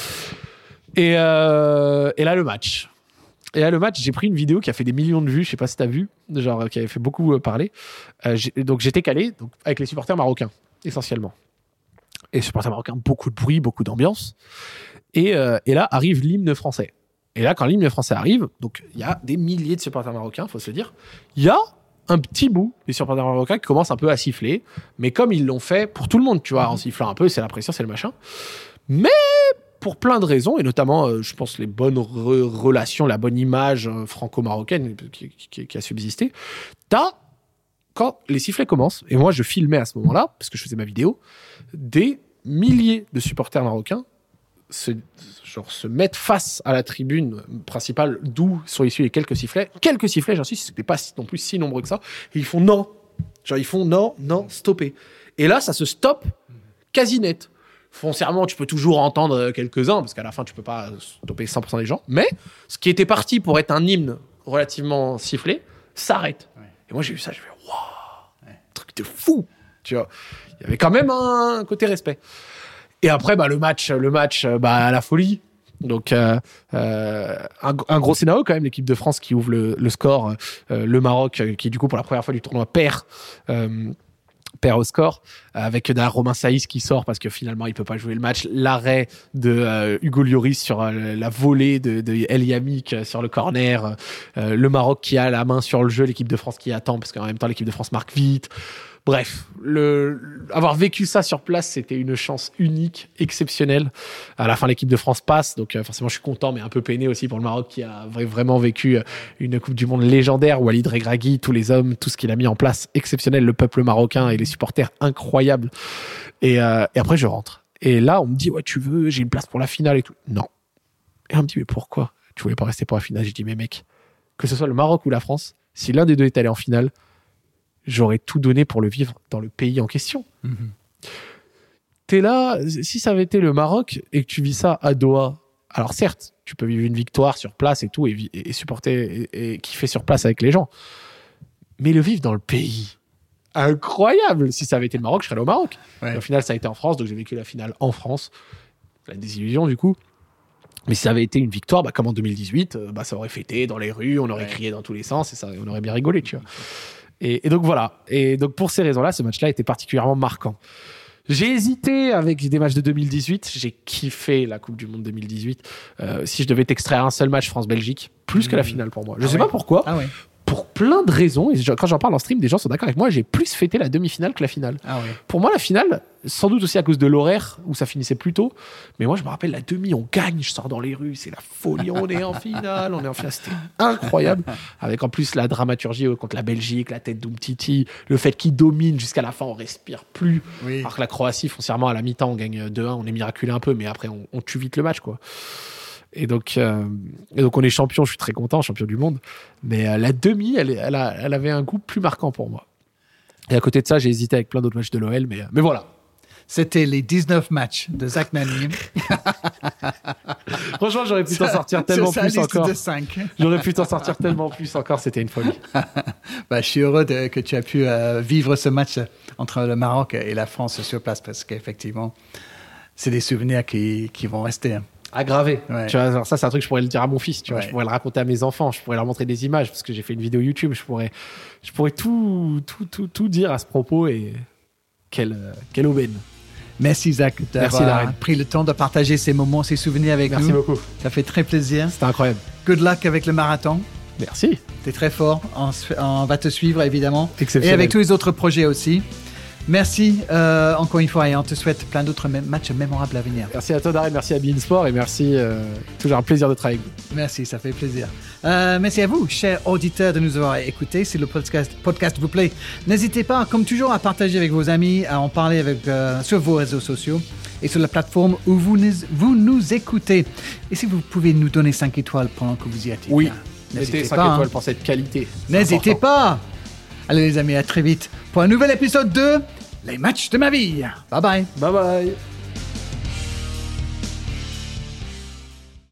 Et, euh, et là, le match. Et là, le match, j'ai pris une vidéo qui a fait des millions de vues. Je sais pas si t'as vu, genre qui avait fait beaucoup euh, parler. Euh, j'ai, donc j'étais calé donc, avec les supporters marocains, essentiellement. Et les supporters marocains, beaucoup de bruit, beaucoup d'ambiance. Et, euh, et là arrive l'hymne français. Et là, quand l'hymne français arrive, donc il y a des milliers de supporters marocains, faut se le dire, il y a un petit bout des supporters marocains qui commencent un peu à siffler, mais comme ils l'ont fait pour tout le monde, tu vois, en sifflant un peu, c'est la pression, c'est le machin. Mais pour plein de raisons, et notamment, euh, je pense, les bonnes re- relations, la bonne image euh, franco-marocaine qui, qui, qui a subsisté, t'as, quand les sifflets commencent, et moi je filmais à ce moment-là, parce que je faisais ma vidéo, des milliers de supporters marocains se, genre, se mettent face à la tribune principale d'où sont issus les quelques sifflets. Quelques sifflets, j'insiste, c'était pas non plus si nombreux que ça. Et ils font non. Genre, ils font non, non, stopper. Et là, ça se stoppe quasi net. Foncièrement, tu peux toujours entendre quelques-uns, parce qu'à la fin, tu peux pas stopper cent pour cent des gens. Mais ce qui était parti pour être un hymne relativement sifflé, s'arrête. Ouais. Et moi, j'ai vu ça, je me suis dit, waouh, truc de fou. Tu vois, il y avait quand même un côté respect. Et après, bah, le match, le match, bah, à la folie. Donc, euh, euh, un, un gros scénario quand même, l'équipe de France qui ouvre le, le score, euh, le Maroc qui, du coup, pour la première fois du tournoi, perd, euh, perd au score, avec d'un Romain Saïs qui sort parce que finalement, il peut pas jouer le match. L'arrêt de euh, Hugo Lloris sur euh, la volée de, de El Yamik sur le corner. Euh, le Maroc qui a la main sur le jeu, l'équipe de France qui attend parce qu'en même temps, l'équipe de France marque vite. Bref, le, avoir vécu ça sur place, c'était une chance unique, exceptionnelle. À la fin, l'équipe de France passe, donc euh, forcément, je suis content, mais un peu peiné aussi pour le Maroc qui a vraiment vécu une Coupe du Monde légendaire. Walid Regragui, tous les hommes, tout ce qu'il a mis en place, exceptionnel. Le peuple marocain et les supporters, incroyables. Et, euh, et après, je rentre. Et là, on me dit, ouais, tu veux, j'ai une place pour la finale et tout. Non. Et on me dit, mais pourquoi tu voulais pas rester pour la finale? J'ai dit, mais mec, que ce soit le Maroc ou la France, si l'un des deux est allé en finale, j'aurais tout donné pour le vivre dans le pays en question. Mm-hmm. T'es là, si ça avait été le Maroc et que tu vis ça à Doha, alors certes, tu peux vivre une victoire sur place et tout, et, et supporter et, et kiffer sur place avec les gens. Mais le vivre dans le pays, incroyable. Si ça avait été le Maroc, je serais allé au Maroc. Ouais. Au final, ça a été en France, donc j'ai vécu la finale en France. La désillusion, du coup. Mais si ça avait été une victoire, bah, comme en deux mille dix-huit, bah, ça aurait fêté dans les rues, on aurait ouais. crié dans tous les sens, et ça, on aurait bien rigolé, tu vois. Et, et donc voilà. Et donc pour ces raisons-là, ce match-là était particulièrement marquant. J'ai hésité avec des matchs de deux mille dix-huit. J'ai kiffé la Coupe du Monde deux mille dix-huit. Euh, si je devais t'extraire un seul match France-Belgique, plus mmh. que la finale pour moi. Je ah sais ouais. pas pourquoi. Ah ouais. Pour plein de raisons. Et quand j'en parle en stream, des gens sont d'accord avec moi. J'ai plus fêté la demi-finale que la finale. Ah ouais. Pour moi, la finale, sans doute aussi à cause de l'horaire où ça finissait plus tôt. Mais moi, je me rappelle la demi, on gagne, je sors dans les rues, c'est la folie. On est en finale, on est en finale. C'était incroyable. Avec en plus la dramaturgie contre la Belgique, la tête d'Umtiti, le fait qu'il domine jusqu'à la fin, on respire plus. Oui. Alors que la Croatie, foncièrement, à la mi-temps, on gagne deux un, on est miraculé un peu, mais après, on, on tue vite le match, quoi. Et donc, euh, et donc, on est champion, je suis très content, champion du monde. Mais euh, la demi, elle, elle, a, elle avait un goût plus marquant pour moi. Et à côté de ça, j'ai hésité avec plein d'autres matchs de l'O L, mais, mais voilà. C'était les dix-neuf matchs de Zach Nani. Franchement, j'aurais pu t'en sortir tellement sur plus encore. De cinq. J'aurais pu t'en sortir tellement plus encore, c'était une folie. Bah, je suis heureux de, que tu aies pu euh, vivre ce match entre le Maroc et la France sur place, parce qu'effectivement, c'est des souvenirs qui, qui vont rester. Aggravé. Ouais. Tu vois, alors ça, c'est un truc que je pourrais le dire à mon fils. Tu vois, ouais. Je pourrais le raconter à mes enfants. Je pourrais leur montrer des images parce que j'ai fait une vidéo YouTube. Je pourrais, je pourrais tout, tout, tout, tout dire à ce propos et quelle, quelle aubaine. Merci Zach d'avoir pris le temps de partager ces moments, ces souvenirs avec Merci nous. Merci beaucoup. Ça fait très plaisir. C'était incroyable. Good luck avec le marathon. Merci. T'es très fort. On, on va te suivre évidemment. Exceptionnel. Et avec tous les autres projets aussi. Merci euh, encore une fois et on te souhaite plein d'autres mé- matchs mémorables à venir. Merci à toi Darren, merci à beIN Sport et merci, euh, toujours un plaisir de travailler avec vous. Merci, ça fait plaisir. Euh, merci à vous, chers auditeurs, de nous avoir écoutés. Si le podcast, podcast vous plaît, n'hésitez pas, comme toujours, à partager avec vos amis, à en parler avec, euh, sur vos réseaux sociaux et sur la plateforme où vous nous, vous nous écoutez. Et si vous pouvez nous donner cinq étoiles pendant que vous y êtes. Oui, mettez cinq étoiles hein. pour cette qualité. N'hésitez important. pas. Allez les amis, à très vite pour un nouvel épisode de Les matchs de ma vie. Bye bye. Bye bye.